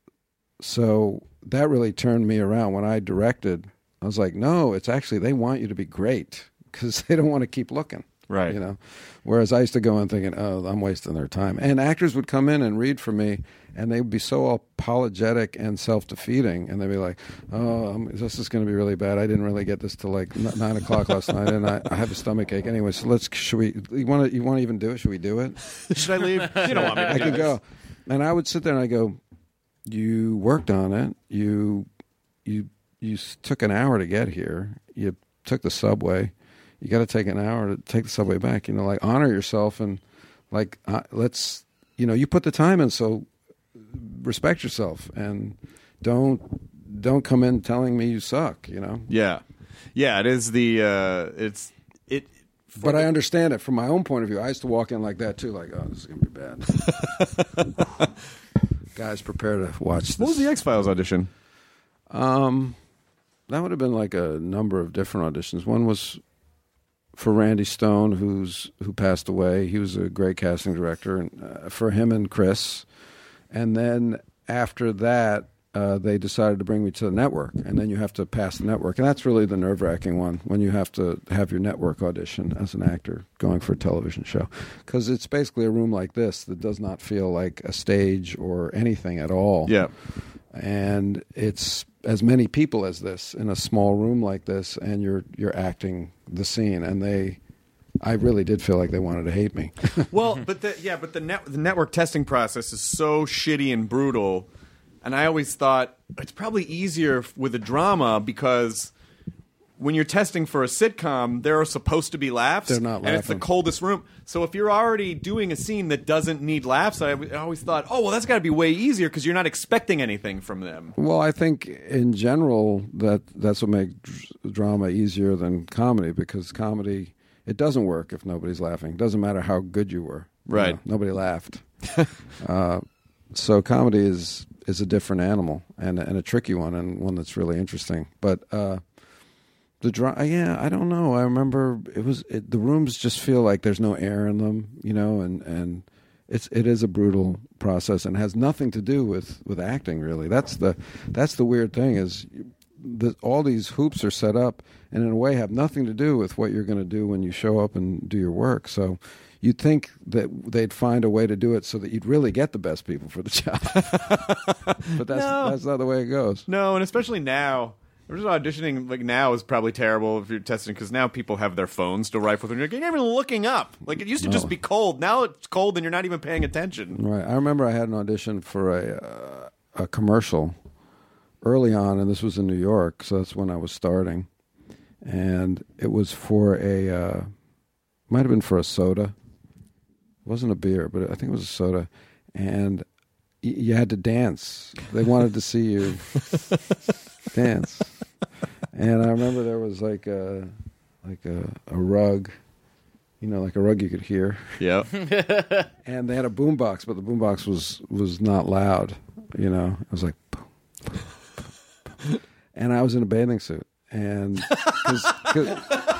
so that really turned me around. When I directed, I was like, no, it's actually they want you to be great because they don't want to keep looking. Right. You know, whereas I used to go in thinking, oh, I'm wasting their time. And actors would come in and read for me, and they would be so apologetic and self-defeating, and they'd be like, oh, um, this is going to be really bad. I didn't really get this till like n- nine o'clock last night, and I, I have a stomach ache. Anyway, so let's, should we, you want to you want to even do it? Should we do it? Should I leave? You don't want me to I do could this. go. And I would sit there and I go, you worked on it. You, you, you s- took an hour to get here. You took the subway. You got to take an hour to take the subway back. You know, like honor yourself and like uh, let's, you know, you put the time in, so respect yourself and don't don't come in telling me you suck. You know. Yeah, yeah. It is the uh, it's it. But I understand it from my own point of view. I used to walk in like that too, like, oh, this is gonna be bad. Guys, prepare to watch this. What was the X-Files audition? Um, that would have been like a number of different auditions. One was for Randy Stone, who's who passed away. He was a great casting director, and uh, for him and Chris. And then after that, uh, they decided to bring me to the network, and then you have to pass the network, and that's really the nerve-wracking one when you have to have your network audition as an actor going for a television show, because it's basically a room like this that does not feel like a stage or anything at all. Yeah. And it's as many people as this in a small room like this, and you're you're acting the scene, and they, I really did feel like they wanted to hate me. Well, but the, yeah, but the net, the network testing process is so shitty and brutal, and I always thought it's probably easier with a drama because when you're testing for a sitcom, there are supposed to be laughs. They're not and it's the laughing. coldest room. So if you're already doing a scene that doesn't need laughs, I, I always thought, oh, well, that's got to be way easier because you're not expecting anything from them. Well, I think in general that that's what makes dr- drama easier than comedy, because comedy, it doesn't work if nobody's laughing. It doesn't matter how good you were. You Right. know, nobody laughed. uh, so comedy is is a different animal and and a tricky one, and one that's really interesting. But uh, the dra- yeah, I don't know. I remember it was it, the rooms just feel like there's no air in them, you know, and and it's it is a brutal process and has nothing to do with, with acting really. That's the that's the weird thing is the, all these hoops are set up and in a way have nothing to do with what you're going to do when you show up and do your work. So you'd think that they'd find a way to do it so that you'd really get the best people for the job. But that's No. that's not the way it goes. No, and especially now. Just auditioning like now is probably terrible if you're testing because now people have their phones to rifle through. You're not even looking up. Like it used to just No. be cold. Now it's cold and you're not even paying attention. Right. I remember I had an audition for a uh, a commercial early on, and this was in New York, so that's when I was starting. And it was for a uh, might have been for a soda, wasn't a beer, but I think it was a soda, and y- you had to dance. They wanted to see you dance, and I remember there was like a like a, a rug, you know, like a rug you could hear. Yeah. And they had a boombox, but the boombox was was not loud. You know, it was like, boom, boom, boom, boom. And I was in a bathing suit, and cause, cause,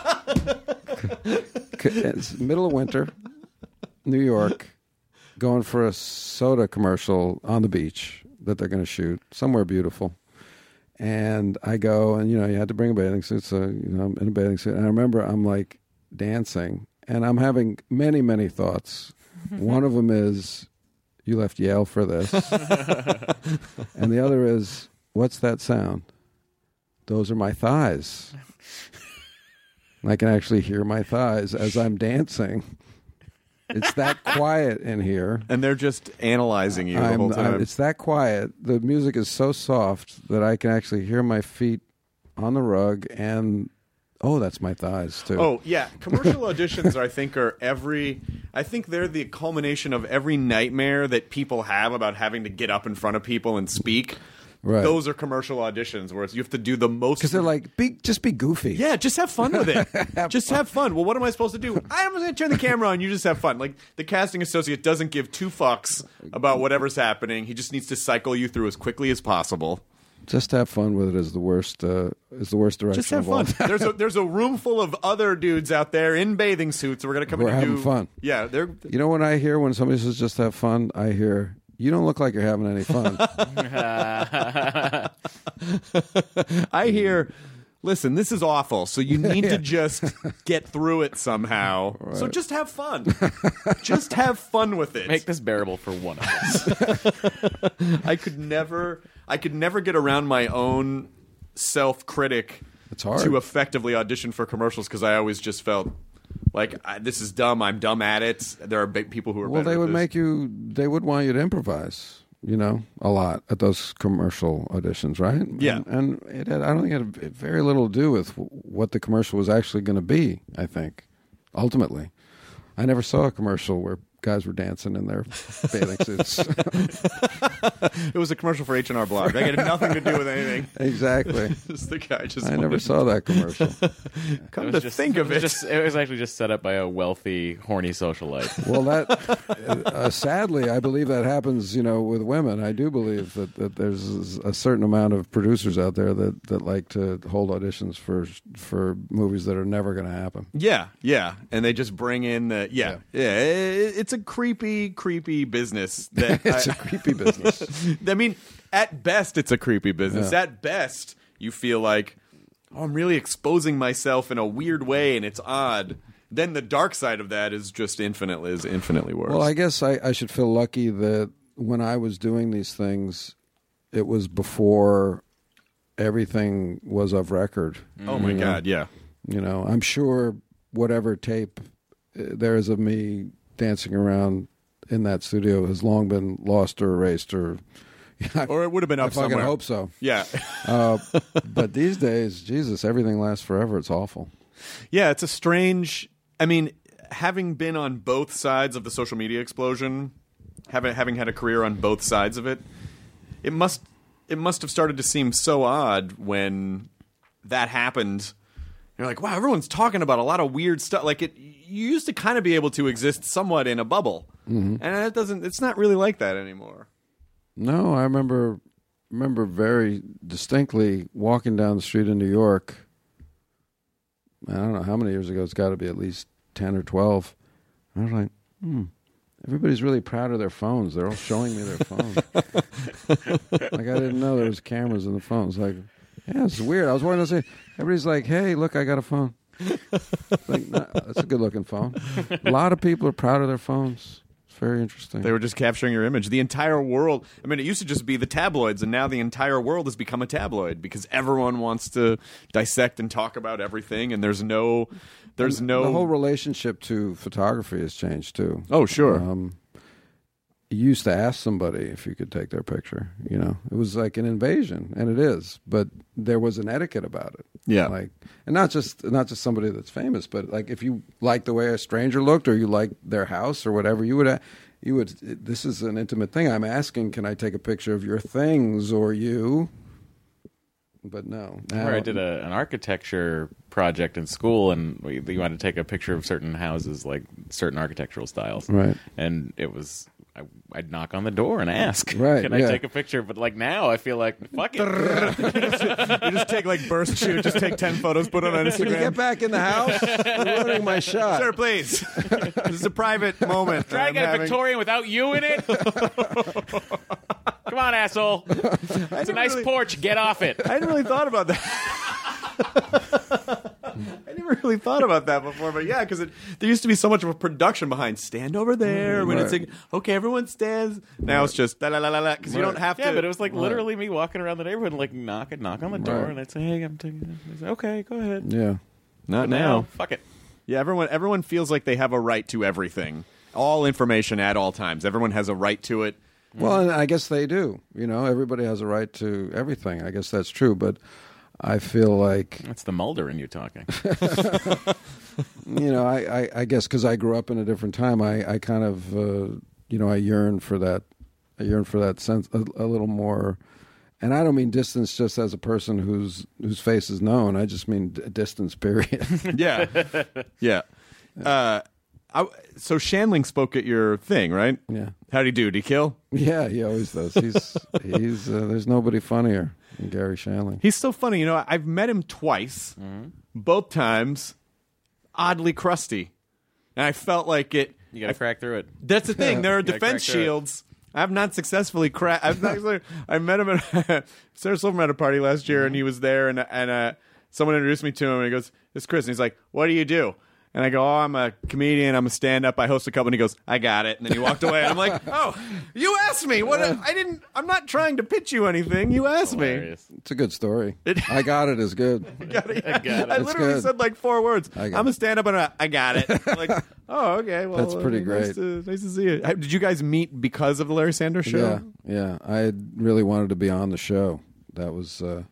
cause it's middle of winter, New York, going for a soda commercial on the beach that they're going to shoot somewhere beautiful. And I go, and you know, you had to bring a bathing suit, so you know, I'm in a bathing suit, and I remember I'm like dancing, and I'm having many, many thoughts. One of them is, you left Yale for this. And the other is, what's that sound? Those are my thighs. I can actually hear my thighs as I'm dancing. It's that quiet in here. And they're just analyzing you the I'm, whole time. I'm, it's that quiet. The music is so soft that I can actually hear my feet on the rug, and oh, that's my thighs too. Oh, yeah. Commercial auditions, I think, are every... I think they're the culmination of every nightmare that people have about having to get up in front of people and speak. Right. Those are commercial auditions where it's, you have to do the most... Because they're like, be, just be goofy. Yeah, just have fun with it. Just have fun. Well, what am I supposed to do? I'm going to turn the camera on. You just have fun. Like, the casting associate doesn't give two fucks about whatever's happening. He just needs to cycle you through as quickly as possible. Just have fun with it is the worst. Uh, is the worst direction. Just have of all fun. There's a there's a room full of other dudes out there in bathing suits. We're gonna come We're in and having do fun. Yeah, they're. You know what I hear when somebody says just have fun? I hear, you don't look like you're having any fun. I hear. Listen, this is awful. So you need to just get through it somehow. Right. So just have fun. Just have fun with it. Make this bearable for one of us. I could never. I could never get around my own self-critic It's hard. to effectively audition for commercials because I always just felt like I, this is dumb. I'm dumb at it. There are big people who are. Well, better they at would this. make you. They would want you to improvise. You know, a lot at those commercial auditions, right? Yeah. And, and it had, I don't think it had very little to do with w- what the commercial was actually going to be. I think, ultimately, I never saw a commercial where guys were dancing in their bathing suits. It was a commercial for H and R Block. That had nothing to do with anything. Exactly. Just the guy just. I never wanted- saw that commercial. Come It to was just, think of it, it, was just, it was actually just set up by a wealthy, horny socialite. Well, that uh, sadly, I believe that happens. You know, with women, I do believe that, that there's a certain amount of producers out there that, that like to hold auditions for for movies that are never going to happen. yeah, yeah, and they just bring in the yeah, yeah. it- it's a creepy, creepy business. That It's I, a creepy business. I mean, at best, it's a creepy business. Yeah. At best, you feel like, oh, I'm really exposing myself in a weird way, and it's odd. Then the dark side of that is just infinitely is infinitely worse. Well, I guess I, I should feel lucky that when I was doing these things, it was before everything was of record. oh my you know? god, yeah. You know, I'm sure whatever tape uh, there is of me dancing around in that studio has long been lost or erased, or Or it would have been I up fucking somewhere. hope so. Yeah, Uh, but these days, Jesus, everything lasts forever. It's awful. yeah. It's a strange. I mean, having been on both sides of the social media explosion, having having had a career on both sides of it, it must it must have started to seem so odd when that happened. You're like, wow, everyone's talking about a lot of weird stuff. Like it, you used to kind of be able to exist somewhat in a bubble, Mm-hmm. and it doesn't. It's not really like that anymore. No, I remember remember very distinctly walking down the street in New York. I don't know how many years ago. It's got to be at least ten or twelve. I was like, hmm. Everybody's really proud of their phones. They're all showing me their phones. Like I didn't know there was cameras in the phones. Like, yeah, it's weird. I was walking down the street. Everybody's like, hey, look, I got a phone. Like, nah, that's a good looking phone. A lot of people are proud of their phones. It's very interesting. They were just capturing your image. The entire world. I mean, it used to just be the tabloids, and now the entire world has become a tabloid because everyone wants to dissect and talk about everything, and there's no, there's no. The whole relationship to photography has changed too. oh, sure. Um, you used to ask somebody if you could take their picture. You know, it was like an invasion, and it is. But there was an etiquette about it. Yeah. Like, and not just not just somebody that's famous, but like if you liked the way a stranger looked, or you liked their house, or whatever, you would you would. This is an intimate thing. I'm asking, can I take a picture of your things or you? But no. Now, Where I did a, an architecture project in school, and we, we wanted to take a picture of certain houses, like certain architectural styles. Right. And it was, I, I'd knock on the door and ask, Right, can I yeah. take a picture? But like now, I feel like, fuck it. You just take like burst shoot, just take ten photos, put it on Can you Instagram. get back in the house? You're ruining my shot. Sir, please. This is a private moment. Try to I'm get a having. Victorian without you in it. Come on, asshole. It's a nice really- porch. Get off it. I hadn't really thought about that. I never really thought about that before, but yeah, because there used to be so much of a production behind stand over there. When it's Right. like, okay, everyone stands. Now it's just la la la la la because you don't have to. Yeah, but it was like literally me walking around the neighborhood and like knock knock on the door, Right. and I'd say, "Hey, I'm taking." It. I'd say, okay, go ahead. Yeah. not But now. fuck it. Yeah, everyone everyone feels like they have a right to everything, all information at all times. Everyone has a right to it. Well, and I guess they do. You know, everybody has a right to everything. I guess that's true, but I feel like, That's the Mulder in you talking. you know, I, I, I guess because I grew up in a different time, I, I kind of, uh, you know, I yearn for that. I yearn for that sense, a, a little more. And I don't mean distance just as a person whose whose face is known. I just mean d- distance, period. Yeah, yeah. Uh, I, so Shandling spoke at your thing, right? Yeah. How'd he do? Did he kill? Yeah, he always does. He's he's. Uh, there's nobody funnier than Gary Shandling. He's so funny. You know, I've met him twice. Both times, oddly crusty, and I felt like it. You got to crack through it. That's the thing. There are gotta defense crack through it. shields. I've not successfully cracked. I've not. I met him at Sarah Silverman at a party last year, and he was there, and and uh, someone introduced me to him, and he goes, "It's Chris," and he's like, "What do you do?" And I go, "Oh, I'm a comedian. I'm a stand-up. I host a couple." And he goes, "I got it." And then he walked away. And I'm like, "Oh, you asked me. What? I didn't. I'm not trying to pitch you anything. You asked me." Hilarious. It's a good story. I got it is good. Got it. I got it. I It's literally good. said like four words. I got I'm a it. stand-up, and a, I got it. Like, oh, okay. Well, That's pretty uh, Nice great. to, nice to see you. Hey, Did you guys meet because of the Larry Sanders Show? Yeah, yeah. I had really wanted to be on the show. That was. Uh,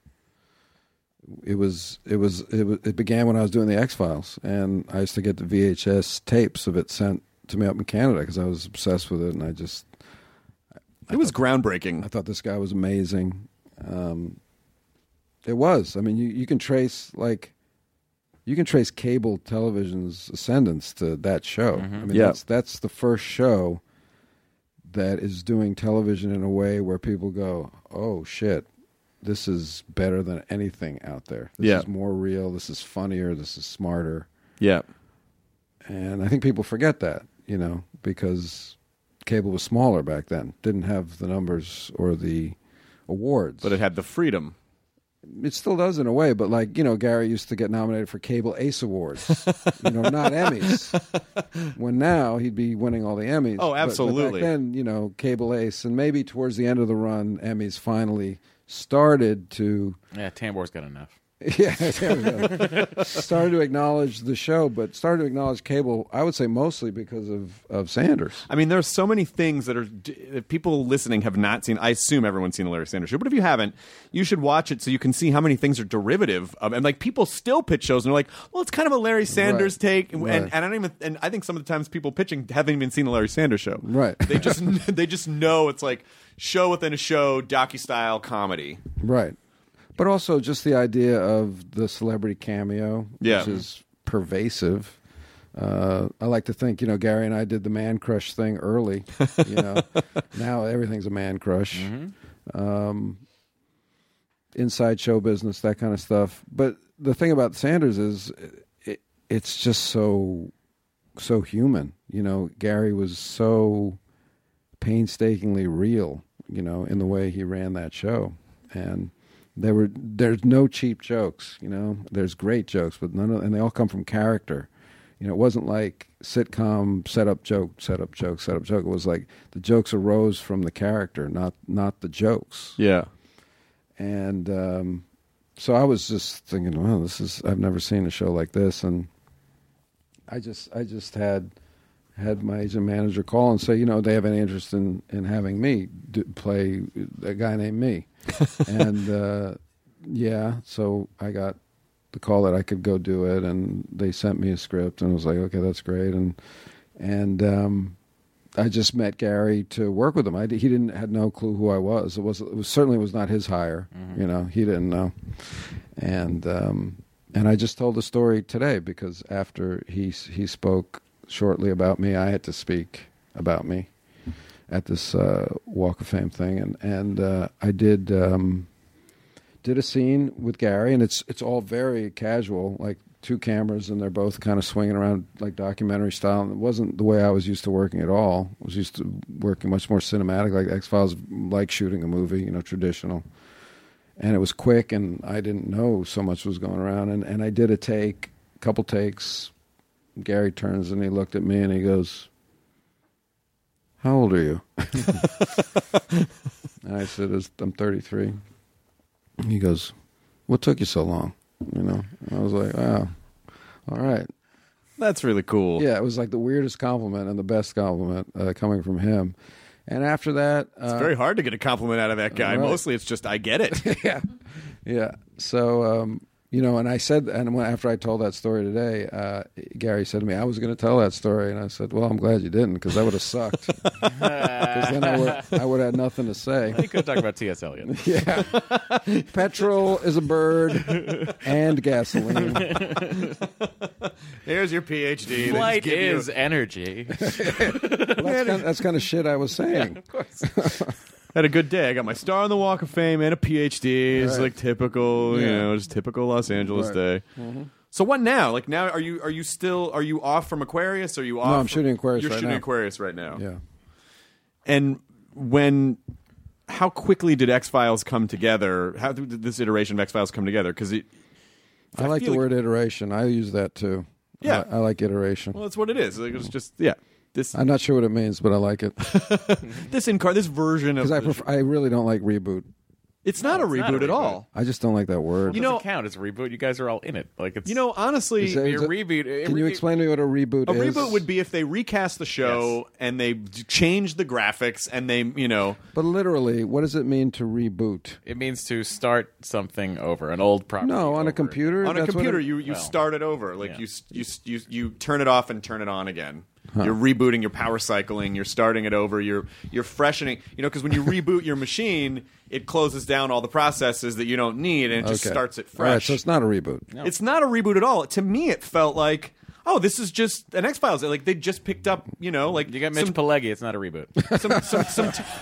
it was. It was. It was. It began when I was doing the X Files, and I used to get the V H S tapes of it sent to me up in Canada because I was obsessed with it, and I just. It was groundbreaking. I thought this guy was amazing. Um, it was. I mean, you, you can trace like, you can trace cable television's ascendance to that show. I mean, Yeah. that's that's the first show that is doing television in a way where people go, "Oh shit, this is better than anything out there. This Yeah. is more real. This is funnier. This is smarter." Yeah. And I think people forget that, you know, because cable was smaller back then, didn't have the numbers or the awards. But it had the freedom. It still does in a way, but like, you know, Gary used to get nominated for Cable Ace Awards, you know, not Emmys. When now he'd be winning all the Emmys. Oh, But- absolutely. But back then, you know, Cable Ace, and maybe towards the end of the run, Emmys finally started to, Yeah, Tambor's got enough. yeah, there we go. started to acknowledge the show, but started to acknowledge cable, I would say mostly because of, of Sanders. I mean, there's so many things that are that people listening have not seen. I assume everyone's seen the Larry Sanders Show, but if you haven't, you should watch it so you can see how many things are derivative of. And like people still pitch shows and they're like, "Well, it's kind of a Larry Sanders Right. take," and, Right. and I don't even. And I think some of the times people pitching haven't even seen the Larry Sanders Show. Right. They just they just know it's like show within a show, docu-style comedy. Right. But also just the idea of the celebrity cameo, Yeah. which is pervasive. Uh, I like to think, you know, Gary and I did the man crush thing early. You know, now everything's a man crush. Um, inside show business, that kind of stuff. But the thing about Sanders is, it, it's just so so human. You know, Gary was so painstakingly real. You know, in the way he ran that show, and. There were there's no cheap jokes, you know. There's great jokes, but none of, and they all come from character. You know, it wasn't like sitcom setup joke, setup joke, setup joke. It was like the jokes arose from the character, not not the jokes. Yeah. And um, so I was just thinking, well, this is I've never seen a show like this, and I just I just had had my agent manager call and say, you know, they have any interest in, in having me do, play a guy named me. and uh, yeah, so I got the call that I could go do it, and they sent me a script, and I was like, okay, that's great. And and um, I just met Gary to work with him. I, he didn't had no clue who I was. It was it was certainly was not his hire. Mm-hmm. You know, he didn't know. And um, and I just told the story today because after he he spoke shortly about me, I had to speak about me at this uh, Walk of Fame thing, and and uh, I did. Um, Did a scene with Gary, and it's it's all very casual, like two cameras, and they're both kind of swinging around like documentary style. And it wasn't the way I was used to working at all. I was used to working much more cinematic, like X-Files, like shooting a movie, you know, traditional. And it was quick, and I didn't know so much was going around. And, and I did a take, a couple takes. Gary turns, and he looked at me, and he goes, "How old are you?" And I said, "I'm thirty-three." He goes, "What took you so long?" You know, and I was like, "Wow, all right." That's really cool. Yeah, it was like the weirdest compliment and the best compliment uh, coming from him. And after that, uh, it's very hard to get a compliment out of that guy. Right. Mostly, it's just I get it. yeah, yeah. So um, you know, and I said, and when, after I told that story today, uh, Gary said to me, "I was going to tell that story," and I said, "Well, I'm glad you didn't, because that would have sucked. Because then I would, I would have had nothing to say." You could talk about T S. Eliot. Yeah, petrol is a bird and gasoline. Here's your PhD. Flight is you... energy. Well, that's, kind of, that's kind of shit I was saying. Yeah, of course. Had a good day. I got my star on the Walk of Fame and a PhD. It's Right. like typical, you Yeah. know, just typical Los Angeles Right. day. Mm-hmm. So what now? Like now, are you are you still are you off from Aquarius? Are you off? I'm from, shooting Aquarius You're right shooting now. Aquarius right now. Yeah. And when, how quickly did X Files come together? How did this iteration of X Files come together? Because it, I, like feel the like- word iteration. I use that too. Yeah. I, I like iteration. well, that's what it is. Like, it's just yeah. This I'm not sure what it means, but I like it this incar this version of because I the- prefer, I really don't like reboot. it's not No, a it's reboot not a at reboot. all. I just don't like that word. You You know- know, count as a reboot. You guys are all in it. Like it's You know, honestly, Is that- a is it- reboot. Can you explain to me what a reboot a is? reboot would be if they recast the show Yes. and they d- change the graphics and they, you know, But literally, what does it mean to reboot? It means to start something over, an old property. No, on over. a computer. on a That's what computer it- you you well, start it over. Like yeah. you, s- you s- you you turn it off and turn it on again. You're rebooting, you're power cycling, you're starting it over, you're you're freshening. You know, because when you reboot your machine, it closes down all the processes that you don't need and it just Okay. starts it All right, fresh. so it's not a reboot. It's not a reboot at all. To me, it felt like, oh, this is just an X Files. Like they just picked up, you know, like You got Mitch some, Pileggi. It's not a reboot. some, some, some t-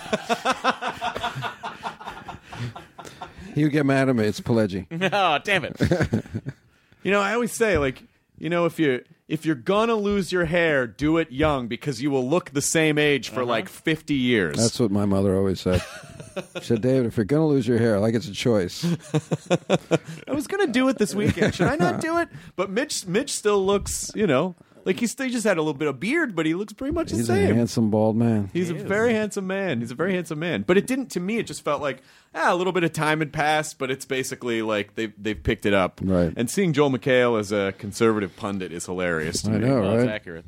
He would get mad at me. It's Pileggi. Oh, damn it! You know, I always say, like, you know, if you if you're gonna lose your hair, do it young because you will look the same age for like fifty years. That's what my mother always said. She said, "David, if you're going to lose your hair, like it's a choice." I was gonna do it this weekend. Should I not do it? But Mitch, Mitch still looks, you know, like he's still he just had a little bit of beard, but he looks pretty much the He's a same. handsome bald man. He's a very handsome man. He's a very handsome man. But it didn't, to me, it just felt like, ah, a little bit of time had passed, but it's basically like they've, they've picked it up. Right. And seeing Joel McHale as a conservative pundit is hilarious to I me. know, Well, right? it's accurate.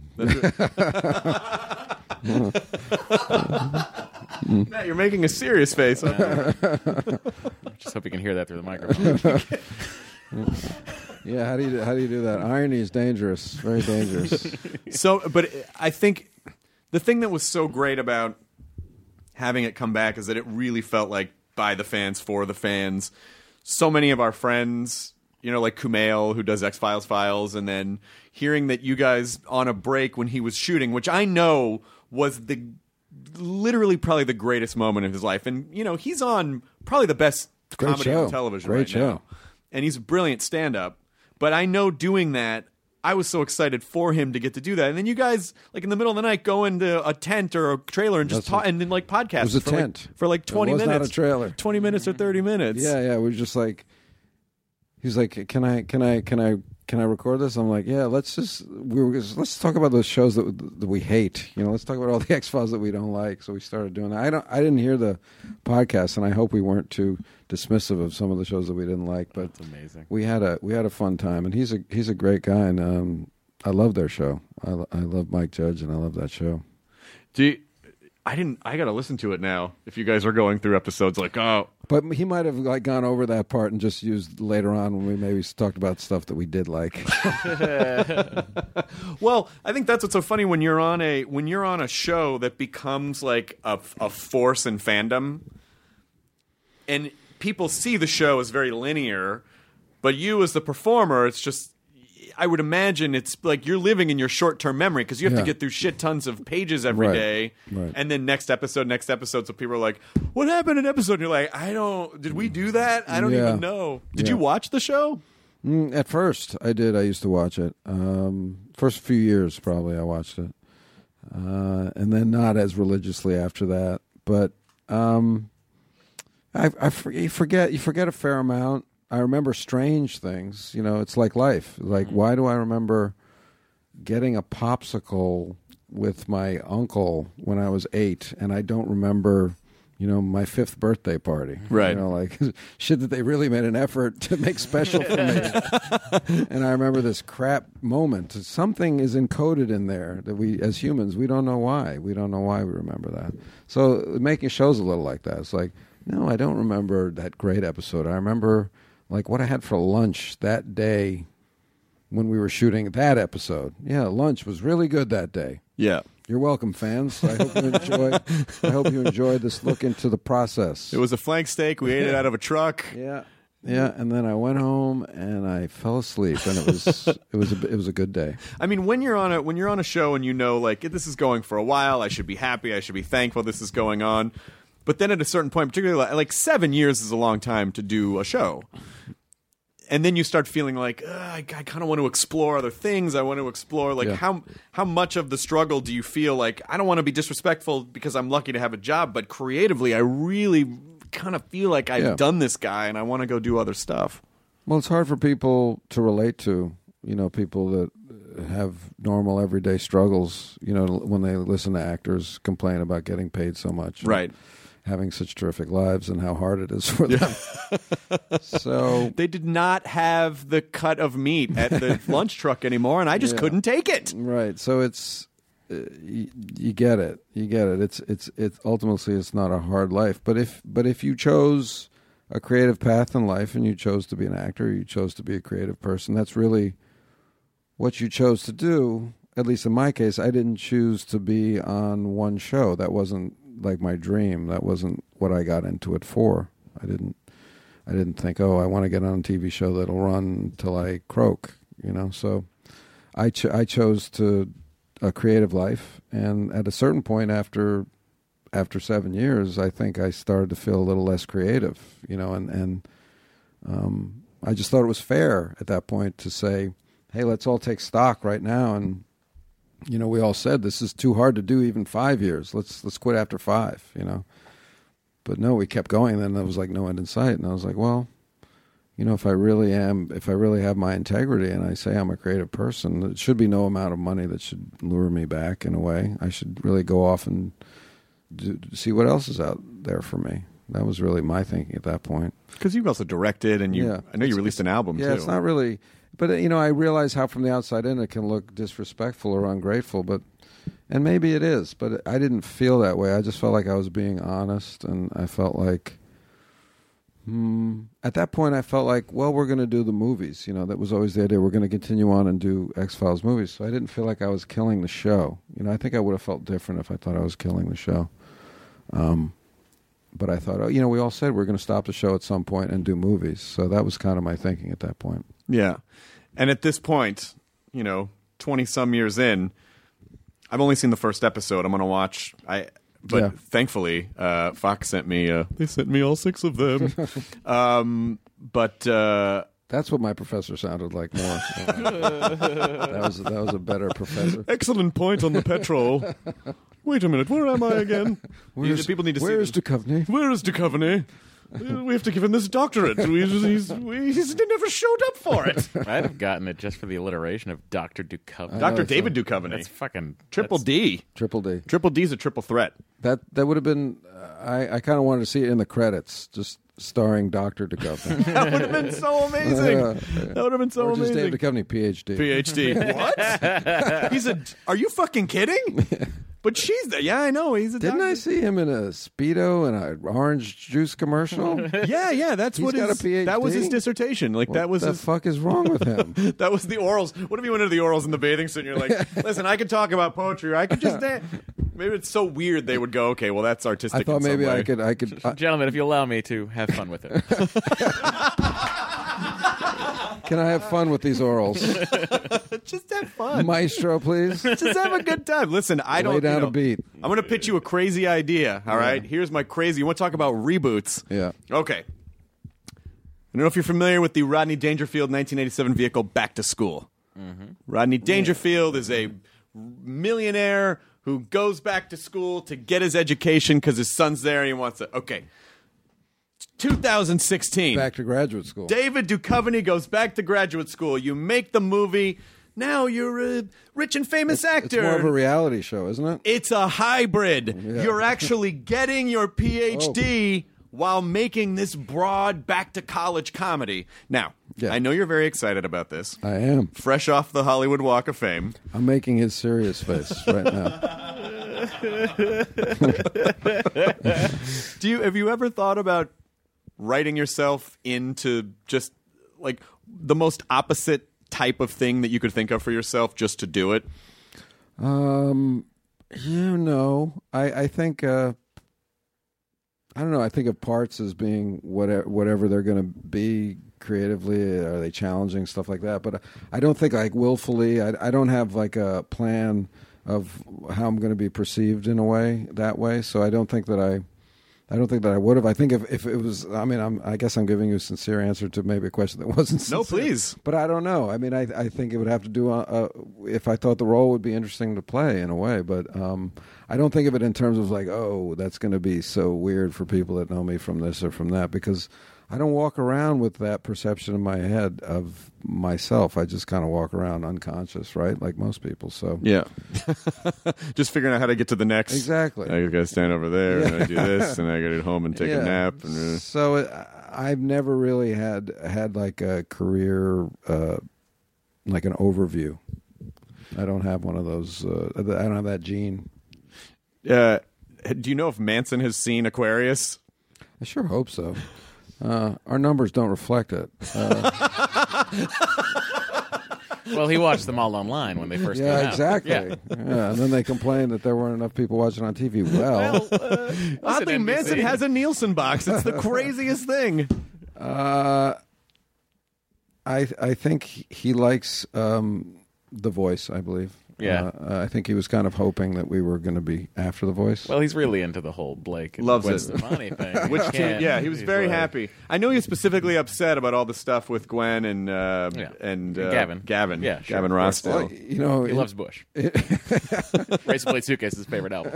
Matt, you're making a serious face. Just hope you can hear that through the microphone. Yeah, how do you how do you do that? Irony is dangerous, very dangerous. So, but I think the thing that was so great about having it come back is that it really felt like by the fans, for the fans. So many of our friends, you know, like Kumail, who does X-Files Files, and then hearing that you guys on a break when he was shooting, which I know was the literally probably the greatest moment of his life. And, you know, he's on probably the best Great comedy show. on television Great right show. now. And he's a brilliant stand-up. But I know doing that, I was so excited for him to get to do that. And then you guys, like in the middle of the night, go into a tent or a trailer and just That's talk, a- and then like podcast It was a for tent. like, for like twenty It was minutes. not a trailer. Twenty minutes or thirty minutes. Yeah, yeah. We were just like, he's like, "Can I, can I, can I, can I record this?" I'm like, "Yeah, let's just we were just, let's talk about those shows that that we hate. You know, let's talk about all the X Files that we don't like." So we started doing that. I don't, I didn't hear the podcast, and I hope we weren't too dismissive of some of the shows that we didn't like. But That's amazing. we had a we had a fun time, and he's a he's a great guy, and um, I love their show. I, lo- I love Mike Judge, and I love that show. Do you, I didn't. I got to listen to it now. If you guys are going through episodes, like oh, But he might have like gone over that part and just used later on when we maybe talked about stuff that we did like. well, I think that's what's so funny when you're on a when you're on a show that becomes like a, a force in fandom, and people see the show as very linear, but you as the performer, it's just. I would imagine it's like you're living in your short-term memory because you have Yeah. to get through shit tons of pages every Right. day, Right. and then next episode, next episode. So people are like, "What happened in episode?" And you're like, "I don't. Did we do that? I don't Yeah. even know." Did Yeah. you watch the show? Mm, at first, I did. I used to watch it. Um, first few years, probably, I watched it. Uh, and then not as religiously after that. But um, I, I for- you forget you forget a fair amount. I remember strange things. You know, it's like life. Like, why do I remember getting a popsicle with my uncle when I was eight, and I don't remember, you know, my fifth birthday party? Right. You know, like shit that they really made an effort to make special for me. And I remember this crap moment. Something is encoded in there that we, as humans, we don't know why. We don't know why we remember that. So making shows a little like that. It's like, no, I don't remember that great episode. I remember like what I had for lunch that day when we were shooting that episode. Yeah, lunch was really good that day. Yeah. You're welcome, fans. I hope you enjoyed. I hope you enjoyed this look into the process. It was a flank steak. We ate it out of a truck. Yeah, yeah. And then I went home and I fell asleep, and it was it was a, it was a good day. I mean, when you're on a when you're on a show and you know, like, this is going for a while, I should be happy, I should be thankful this is going on. But then at a certain point, particularly like, like seven years is a long time to do a show. And then you start feeling like, I, I kind of want to explore other things. I want to explore, like, Yeah. how how much of the struggle do you feel like, I don't want to be disrespectful because I'm lucky to have a job, but creatively, I really kind of feel like I've Yeah. done this guy and I want to go do other stuff. Well, it's hard for people to relate to. You know, people that have normal everyday struggles. You know, when they listen to actors complain about getting paid so much, and Right. having such terrific lives, and how hard it is for them. So They did not have the cut of meat at the lunch truck anymore, and I just Yeah. couldn't take it. right, so it's uh, you, you get it, you get it. It's it's it's ultimately it's not a hard life, but if but if you chose a creative path in life and you chose to be an actor, you chose to be a creative person, that's really what you chose to do. At least in my case, I didn't choose to be on one show. That wasn't like my dream. That wasn't what I got into it for. I didn't I didn't think, oh, I want to get on a T V show that'll run till I croak, you know. So I ch- I chose to a creative life, and at a certain point after after seven years, I think I started to feel a little less creative, you know, and and um, I just thought it was fair at that point to say, hey, let's all take stock right now. And you know, we all said this is too hard to do even five years. Let's let's quit after five, you know. But no, we kept going. Then there was like no end in sight, and I was like, well, you know, if I really am, if I really have my integrity, and I say I'm a creative person, it should be no amount of money that should lure me back. In a way, I should really go off and do, see what else is out there for me. That was really my thinking at that point. Because you also directed, and you Yeah. I know you released an album, Yeah, too. it's not really, but uh, you know, I realize how from the outside in it can look disrespectful or ungrateful, but and maybe it is, but I didn't feel that way. I just felt like I was being honest, and I felt like, hmm, at that point, I felt like, well, we're going to do the movies. You know, that was always the idea. We're going to continue on and do X-Files movies. So I didn't feel like I was killing the show. You know, I think I would have felt different if I thought I was killing the show. Um, but I thought, oh, you know, we all said we're going to stop the show at some point and do movies. So that was kind of my thinking at that point. Yeah. And at this point, you know, twenty-some years in, I've only seen the first episode. I'm going to watch. I, But Yeah. thankfully, uh, Fox sent me, uh, they sent me all six of them. um, but... Uh, That's what my professor sounded like more. that was that was a better professor. excellent point on the petrol. Wait a minute, where am I again? Where's, People need to where is see Duchovny? Where is Duchovny? We have to give him this doctorate. We, he's, we, he's never showed up for it. I'd have gotten it just for the alliteration of Doctor Duchovny. Doctor David Duchovny. That's fucking Triple that's, D. Triple D. Triple D's a triple threat. That that would have been. Uh, I I kind of wanted to see it in the credits, just starring Doctor Duchovny. That would have been so amazing. Yeah. That would have been so or just amazing. Dave Duchovny, P H D. PhD. What? He's a. Are you fucking kidding? But she's there. Yeah, I know. He's a. Didn't doctor. I see him in a Speedo and an orange juice commercial? Yeah, yeah. That's He's what got his. a P H D? That was his dissertation. Like What that was the his. fuck is wrong with him? That was the orals. What if you went into the orals in the bathing suit and you're like, listen, I could talk about poetry. Or I could just dance. Maybe it's so weird they would go, okay, well, that's artistic. I thought in some maybe way. I could. I could. Uh, Gentlemen, if you allow me to have fun with it. can I have fun with these orals, Just have fun. Maestro? Please Just have a good time. Listen, I don't lay down you know, a beat. I'm going to pitch you a crazy idea. All right, here's my crazy. You want to talk about reboots? Yeah. Okay. I don't know if you're familiar with the Rodney Dangerfield nineteen eighty-seven vehicle Back to School. Mm-hmm. Rodney Dangerfield is a millionaire who goes back to school to get his education because his son's there and he wants to. Okay. two thousand sixteen. Back to graduate school. David Duchovny goes back to graduate school. You make the movie. Now you're a rich and famous actor. It's more of a reality show, isn't it? It's a hybrid. Yeah. You're actually getting your P H D Oh. while making this broad back to college comedy. Now, Yeah. I know you're very excited about this. I am. Fresh off the Hollywood Walk of Fame. I'm making his serious face right now. Do you have you ever thought about writing yourself into just like the most opposite type of thing that you could think of for yourself just to do it? Um, you know, I I think uh, I don't know. I think of parts as being whatever whatever they're going to be creatively. Are they challenging, stuff like that? But I don't think like willfully. I I don't have like a plan of how I'm going to be perceived in a way that way. So I don't think that I. I don't think that I would have. I think if, if it was, I mean, I'm, I guess I'm giving you a sincere answer to maybe a question that wasn't sincere. No, please. But I don't know. I mean, I I think it would have to do uh, uh, if I thought the role would be interesting to play in a way. But um, I don't think of it in terms of like, oh, that's going to be so weird for people that know me from this or from that, because I don't walk around with that perception in my head of myself. I just kind of walk around unconscious, right, like most people. So Yeah. Just figuring out how to get to the next. exactly. I gotta stand over there and I do this and I gotta get home and take Yeah. a nap. And, uh, So it, I've never really had had like a career, uh, like an overview. I don't have one of those. Uh, I don't have that gene. uh, do you know if Manson has seen Aquarius? I sure hope so. Uh, our numbers don't reflect it. Uh, Well, he watched them all online when they first yeah, came out. exactly. Yeah. Yeah, and then they complained that there weren't enough people watching on T V. Well, Oddly, N B C. Manson has a Nielsen box. It's the craziest thing. uh, I I think he likes um, The Voice. I believe. Yeah. Uh, I think he was kind of hoping that we were going to be after The Voice. Well, he's really into the whole Blake and Loves Gwen it. Stefani thing. Which He too, can't- yeah, he was he's very like- happy. I know he was specifically upset about all the stuff with Gwen and uh, Yeah. and uh, Gavin. Gavin, Yeah, sure, Gavin of course. Well, Rossdale. you know, He it- loves Bush. Razor Blade Suitcase is his favorite album.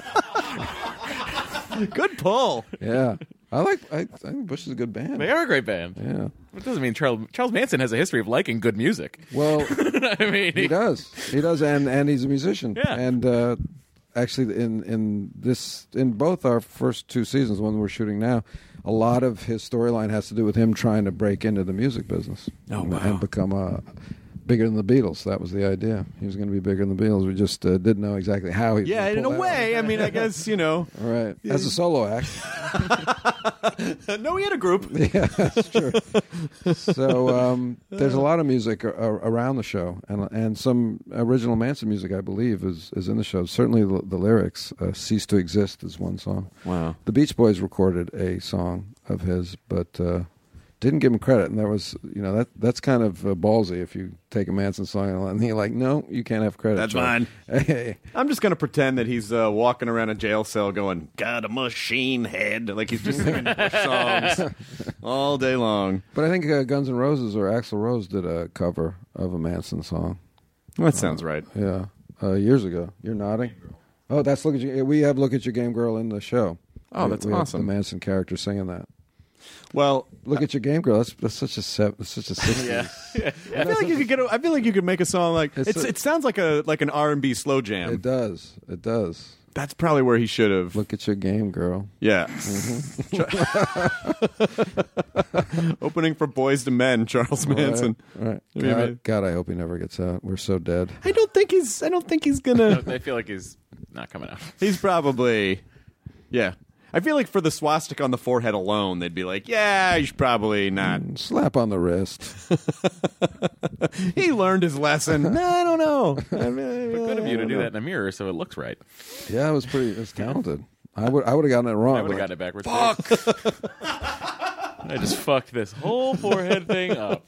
Good pull. Yeah, I like. I, I think Bush is a good band. They are a great band. Yeah. It doesn't mean Charles Charles Manson has a history of liking good music. Well, I mean, he does. He does, and and he's a musician. Yeah. And uh, actually, in in this in both our first two seasons, one we're shooting now, a lot of his storyline has to do with him trying to break into the music business. Oh, and, wow. and become a. Bigger than the Beatles. That was the idea. He was going to be bigger than the Beatles. We just uh, didn't know exactly how he. was Yeah, gonna in a pull that way. I mean, I guess you know. off. All right. As a solo act. No, he had a group. Yeah, that's true. So um, there's a lot of music a- a- around the show, and and some original Manson music, I believe, is, is in the show. Certainly, the, the lyrics, uh, "Cease to Exist" is one song. Wow. The Beach Boys recorded a song of his, but uh, didn't give him credit. And there was, you know, that that's kind of uh, ballsy if you take a Manson song and you're like, no, you can't have credit. That's Charlie. fine. Hey, I'm just gonna pretend that he's uh, walking around a jail cell going, "Got a machine head," like he's just singing Bush songs all day long. but I think uh, Guns N' Roses or Axl Rose did a cover of a Manson song. That sounds right. Yeah, uh, years ago. You're nodding. Oh, that's look at you. We have "Look at Your Game Girl" in the show. Oh, We- that's we have awesome. the Manson character singing that. Well, Look at Your Game Girl. That's, that's such a sev- that's such a sixties. Yeah. I feel like you could get. A, I feel like you could make a song like It's it's. a- it sounds like a like an R and B slow jam. It does. It does. That's probably where he should have. Look at your game, girl. Yeah. Mm-hmm. Opening for Boys to Men, Charles Manson. Right. right. Maybe- God, God, I hope he never gets out. We're so dead. I don't think he's. I don't think he's gonna. I feel like he's not coming out. He's probably. Yeah. I feel like for the swastika on the forehead alone, they'd be like, "Yeah, you should probably not." Slap on the wrist. He learned his lesson. No, I don't know. I mean, But good of you to do that in a mirror so it looks right. Yeah, it was pretty. It was talented. I would. I would have gotten it wrong. I would have but- gotten it backwards. Fuck! I just fucked this whole forehead thing up.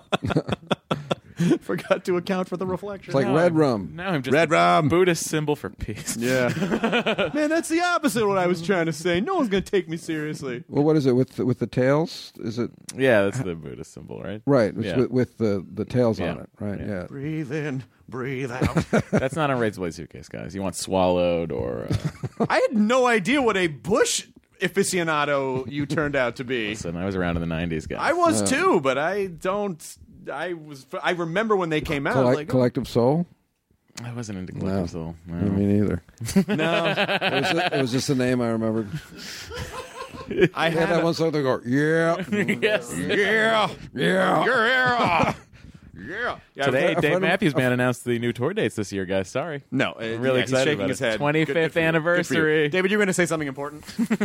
Forgot to account for the reflection. It's like Now red I'm- rum. Now I'm just Red a rum. Buddhist symbol for peace. Yeah. Man, that's the opposite of what I was trying to say. No one's going to take me seriously. Well, what is it with the, with the tails? Is it Yeah, that's the Buddhist symbol, right? right? It's Yeah. with, with the the tails Yeah. on it, right? Yeah. Yeah. Breathe in, breathe out. That's not on Razor Blade Suitcase, guys. You want swallowed or... Uh, I had no idea what a Bush aficionado you turned out to be. listen, I was around in the nineties, guys. I was too, but I don't. I was. I remember when they came out. Collect- like, oh, collective Soul. I wasn't into No. Collective Soul. No. Me neither. no, It was, just, it was just a name I remembered. I Yeah, had that a- one song they go, yeah, Yes. Yeah, yeah. yeah, yeah. yeah. Today, a friend Dave of- Matthews Band announced the new tour dates this year, guys. Sorry. No, uh, I'm really yeah, excited he's shaking about his it. head. twenty-fifth Good- good for you. Good for you. anniversary. David, you're going to say something important.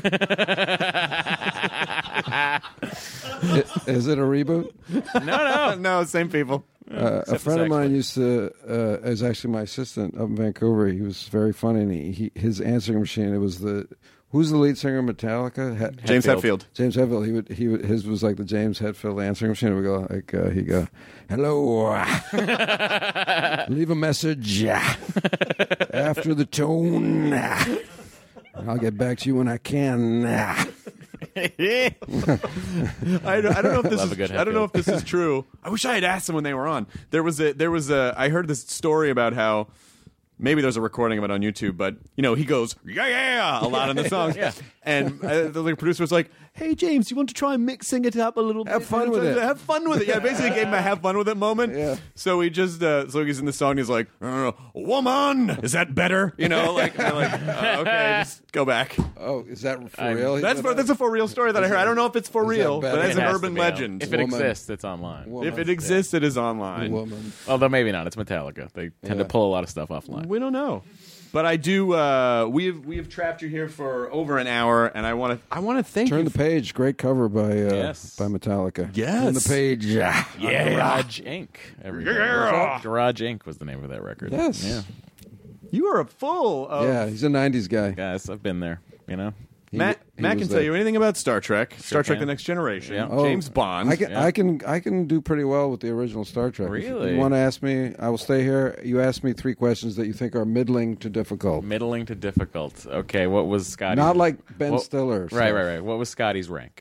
I- Is it a reboot? No, no. no, same people. Uh, a the friend of sex mine one. used to, uh, is actually my assistant up in Vancouver. He was very funny. And he, he his answering machine. It was the who's the lead singer of Metallica? Het- James Hetfield. Hetfield. James Hetfield. He would he would, his was like the James Hetfield answering machine. It would go like uh, he go, hello, leave a message after the tone. I'll get back to you when I can. I don't, I don't know if this Love is. a good I don't know if Hetfield. this is true. I wish I had asked them when they were on. There was a. There was a. I heard this story about how. Maybe there's a recording of it on YouTube, but you know he goes yeah yeah a lot in the song, Yeah. and uh, the like, producer was like, "Hey James, you want to try mixing it up a little Have bit? fun with it." Have fun with it." Yeah, basically gave him a have fun with it moment. Yeah. So he just uh, so he's in the song. He's like, uh, "Woman, is that better?" You know, like, they're like uh, okay, just go back. Oh, is that for I'm- real? He That's said for, that? that's a for real story that I heard. I don't know if it's for Is that real, better? but as It an has to urban be out. legend, If it Woman. exists, it's online. Woman. if it exists, it is online. Woman. Although maybe not. It's Metallica. They tend Yeah. to pull a lot of stuff offline. We don't know. But I do. Uh, we have we have trapped you here for over an hour, and I want to I want to thank Turn you. the page. Great cover by uh, Yes. by Metallica. Yes. Turn the page. Yeah. Yeah. Garage Incorporated. everybody. Yeah. Garage Incorporated was the name of that record. Yes. Yeah. You are a full. Of, Yeah, he's a nineties guy. Guys, I've been there, you know? He- Matt he Matt was can there. tell you anything about Star Trek, Star Trek: can. The Next Generation, Yeah. Oh, James Bond. I can, Yeah. I can, I can do pretty well with the original Star Trek. If Really? You want to ask me? I will stay here. You ask me three questions that you think are middling to difficult. Middling to difficult. Okay, what was Scotty's... Not like Ben Well, Stiller. Right, so- right, right. What was Scotty's rank?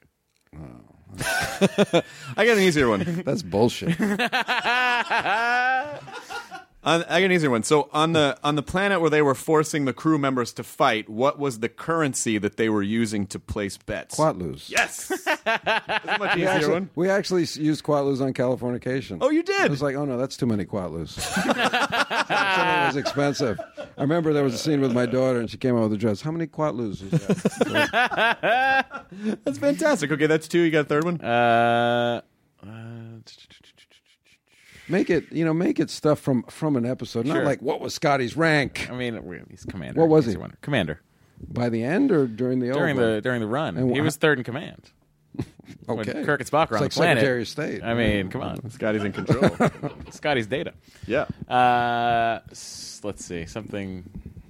I got an easier one. That's bullshit. On, I got an easier one. So on the on the planet where they were forcing the crew members to fight, what was the currency that they were using to place bets? Quatloos. Yes. That's a much We easier actually, one. we actually s- used Quatloos on Californication. Oh, you I did? was like, oh no, that's too many Quatloos. It was expensive. I remember there was a scene with my daughter, and she came out with a dress. How many Quatloos is that? That's fantastic. Okay, that's two. You got a third one? Uh... uh Make it, you know, make it stuff from from an episode, not Sure. like what was Scotty's rank I mean, he's commander. What was Easy he? one. Commander. by the end or during the During old the during the run. And he wh- was third in command. one? When Okay, Kirk and Spock were it's on like the planet. Secretary of State. I mean, come on. Scotty's in control. Scotty's data. yeah. Uh, s- let's see. Something...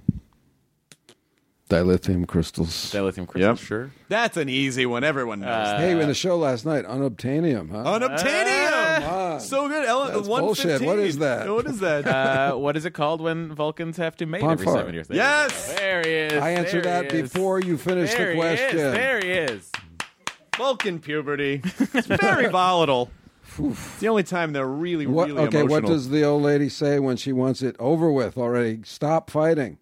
Dilithium crystals. Dilithium crystal, Yep. sure. That's an easy one. Everyone knows. Uh, Hey, in the show last night, unobtainium, huh? Unobtainium! Come on. So good. Ele- That's one bullshit. fifteen. What is that? What is that? Uh, what is it called when Vulcans have to mate every Ponfar. seven years? There Yes! we go. There he is. I answered There that he is. before you finished There the he question. is. There he is. Vulcan puberty. It's very volatile. It's the only time they're really, What, really okay, emotional. what does the old lady say when she wants it over with already? Stop fighting.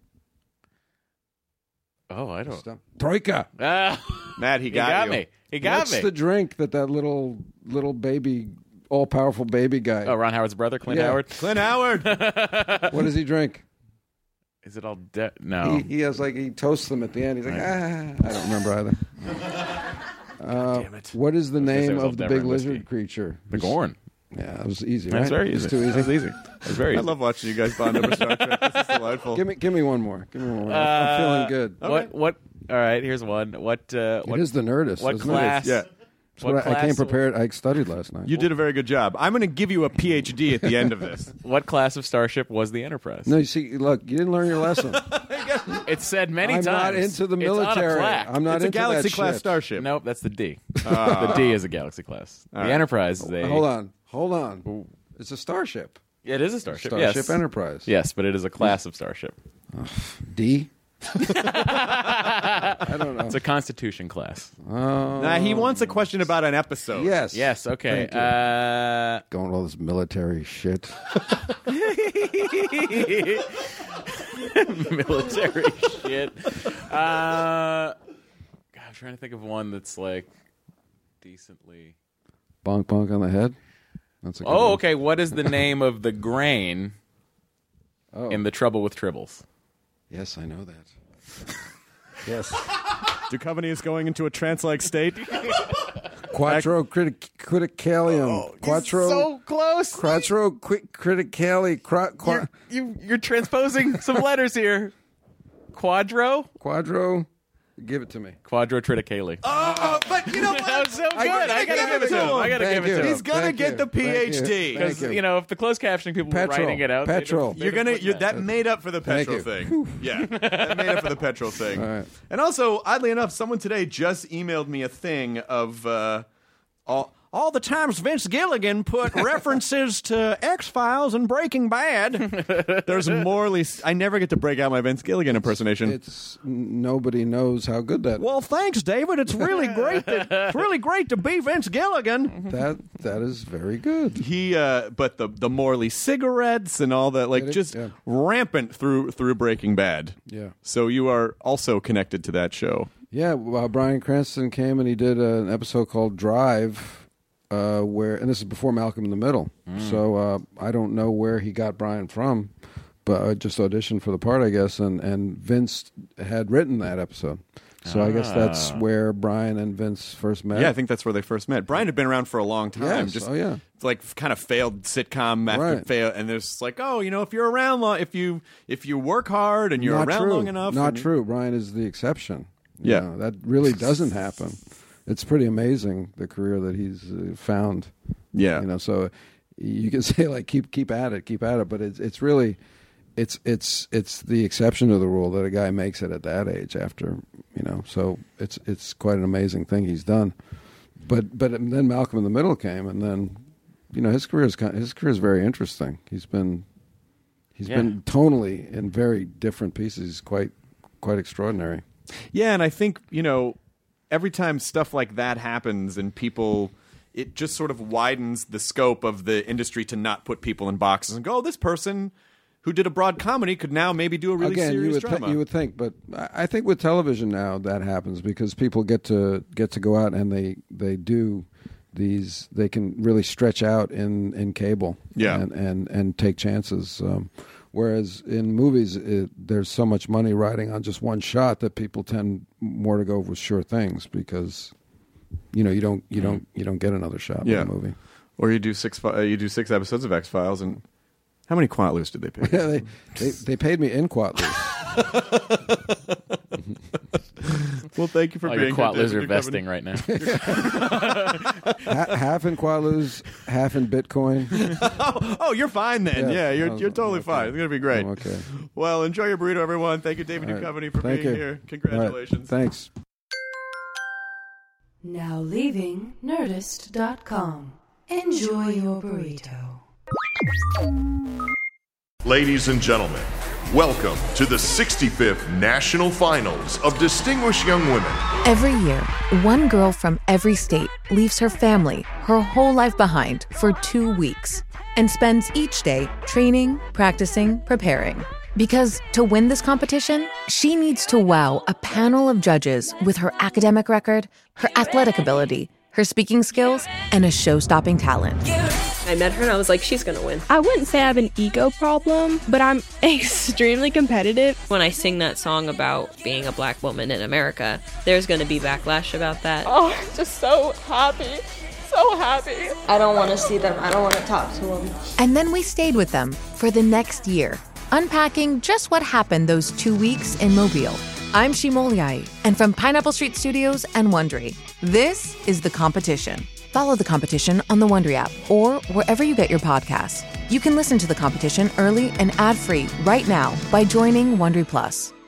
Oh, I don't. Stop. Troika. Ah, Matt, he he got, got you. me. He got What's me. the drink that that little little baby, all powerful baby guy? Oh, Ron Howard's brother, Clint Yeah. Howard. Clint Howard. What does he drink? Is it all de- no? He, he has like he toasts them at the end. He's like, ah, I don't remember either. Uh, Damn it! what is the I was gonna say it name was all of the Deborah big and whiskey. lizard creature? The Gorn. Yeah, that was easy. That's right? very It's easy. too easy. That's easy. That's very I easy. love watching you guys bond over Star Trek. This is delightful. Give me, give me one more. Give me one more. Uh, I'm feeling good. What? What? All right. Here's one. What? Uh, what it is the Nerdist. What isn't it? class? Yeah. It's what what I, I came class- prepared. I studied last night. You did a very good job. I'm going to give you a P H D at the end of this. What class of starship was the Enterprise? No, you see, look, you didn't learn your lesson. It's said many I'm times. not into the It's on a military. plaque. I'm not It's a into Galaxy that class shit. starship. Nope, that's the D. The D is a Galaxy class. The right. Enterprise is a. Hold on, hold on. It's a starship. It is a starship. Starship yes. Enterprise. Yes, but it is a class of starship. D. I don't know. It's a Constitution class. Nah, he wants a question about an episode. Yes. Yes. Okay. Thank you. Uh, Going all this military shit. military shit. Uh, God, I'm trying to think of one that's like decently. Bonk, bonk on the head. That's a good Oh, one. okay. What is the name of the grain Oh. in The Trouble with Tribbles? Yes, I know that. Yes. Duchovny is going into a trance-like state. Quattro critic- criticalium. Quattro. So close. Quattro qui- criticali. Qua- qua- You're, you, you're transposing some letters here. Quadro? quadro. Give it to me. Quadro triticale. Oh, but you know what? That was so good. gotta I gotta give give it it to to him. him. I gotta Thank give it you. to him. He's gonna Thank get you. the Thank you. P H D. Because, Thank you know, if the closed captioning people Petrol. were writing it out, they'd have- Petrol. they'd You're have gonna put you're, that. that made up for the Thank petrol you. thing. Yeah, that made up for the petrol thing. All right. And also, oddly enough, someone today just emailed me a thing of uh, all all the times Vince Gilligan put references to X-Files and Breaking Bad. There's Morley. I never get to break out my Vince Gilligan impersonation. It's nobody knows how good that. Well, thanks, David. It's really great. To, it's really great to be Vince Gilligan. that that is very good. He, uh, but the the Morley cigarettes and all that, like Did it? just Yeah. rampant through through Breaking Bad. Yeah. So you are also connected to that show. Yeah, well, Bryan Cranston came and he did uh, an episode called Drive, uh, where, and this is before Malcolm in the Middle. So uh, I don't know where he got Bryan from, but I just auditioned for the part, I guess, and, and Vince had written that episode. So I guess that's where Bryan and Vince first met. Yeah, I think that's where they first met. Brian had been around for a long time. Yes. Just Oh, yeah. it's like kind of failed sitcom after Right. fail, and there's like, oh, you know, if you're around long, if you if you work hard and you're Not around true. long enough, Not and- true. Bryan is the exception. You Yeah. know, that really doesn't happen. It's pretty amazing the career that he's uh, found. Yeah. you know. So you can say like keep keep at it, keep at it, but it's it's really it's it's it's the exception to the rule that a guy makes it at that age. After you know, so it's it's quite an amazing thing he's done. But but then Malcolm in the Middle came, and then you know his career is kind his career is very interesting. He's been he's Yeah. been tonally in very different pieces. He's quite quite extraordinary. Yeah, and I think, you know, every time stuff like that happens and people, it just sort of widens the scope of the industry to not put people in boxes and go, oh, this person who did a broad comedy could now maybe do a really Again, you serious would drama. Th- you would think, but I I think with television now that happens because people get to get to go out and they they do these. They can really stretch out in, in cable, Yeah. and and, and take chances. Um, whereas in movies, it, there's so much money riding on just one shot that people tend more to go with sure things because you know you don't you don't you don't get another shot Yeah. in a movie. Or you do six fi- uh, you do six episodes of X Files, and how many Quatloos did they pay? Yeah, they, they they paid me in Quatloos. Well, thank you for All being your here, quatloos David are Duchovny. vesting right now. ha- half in Quatloos, half in Bitcoin. Oh, you're fine then. Yeah, Yeah, you're I was- you're totally okay. fine. It's gonna be great. I'm okay. Well, enjoy your burrito, everyone. Thank you, David All right. Duchovny, for Thank being you. here. All right. Congratulations. Thanks. Now leaving Nerdist dot com. Enjoy your burrito. Ladies and gentlemen, welcome to the sixty-fifth National Finals of Distinguished Young Women. Every year, one girl from every state leaves her family, her whole life behind for two weeks and spends each day training, practicing, preparing. Because to win this competition, she needs to wow a panel of judges with her academic record, her athletic ability, her speaking skills, and a show-stopping talent. I met her and I was like, she's gonna win. I wouldn't say I have an ego problem, but I'm extremely competitive. When I sing that song about being a black woman in America, there's gonna be backlash about that. Oh, I'm just so happy. So happy. I don't want to see them. I don't want to talk to them. And then we stayed with them for the next year, unpacking just what happened those two weeks in Mobile. I'm Shimoliai, and from Pineapple Street Studios and Wondery, this is The Competition. Follow The Competition on the Wondery app or wherever you get your podcasts. You can listen to The Competition early and ad-free right now by joining Wondery Plus.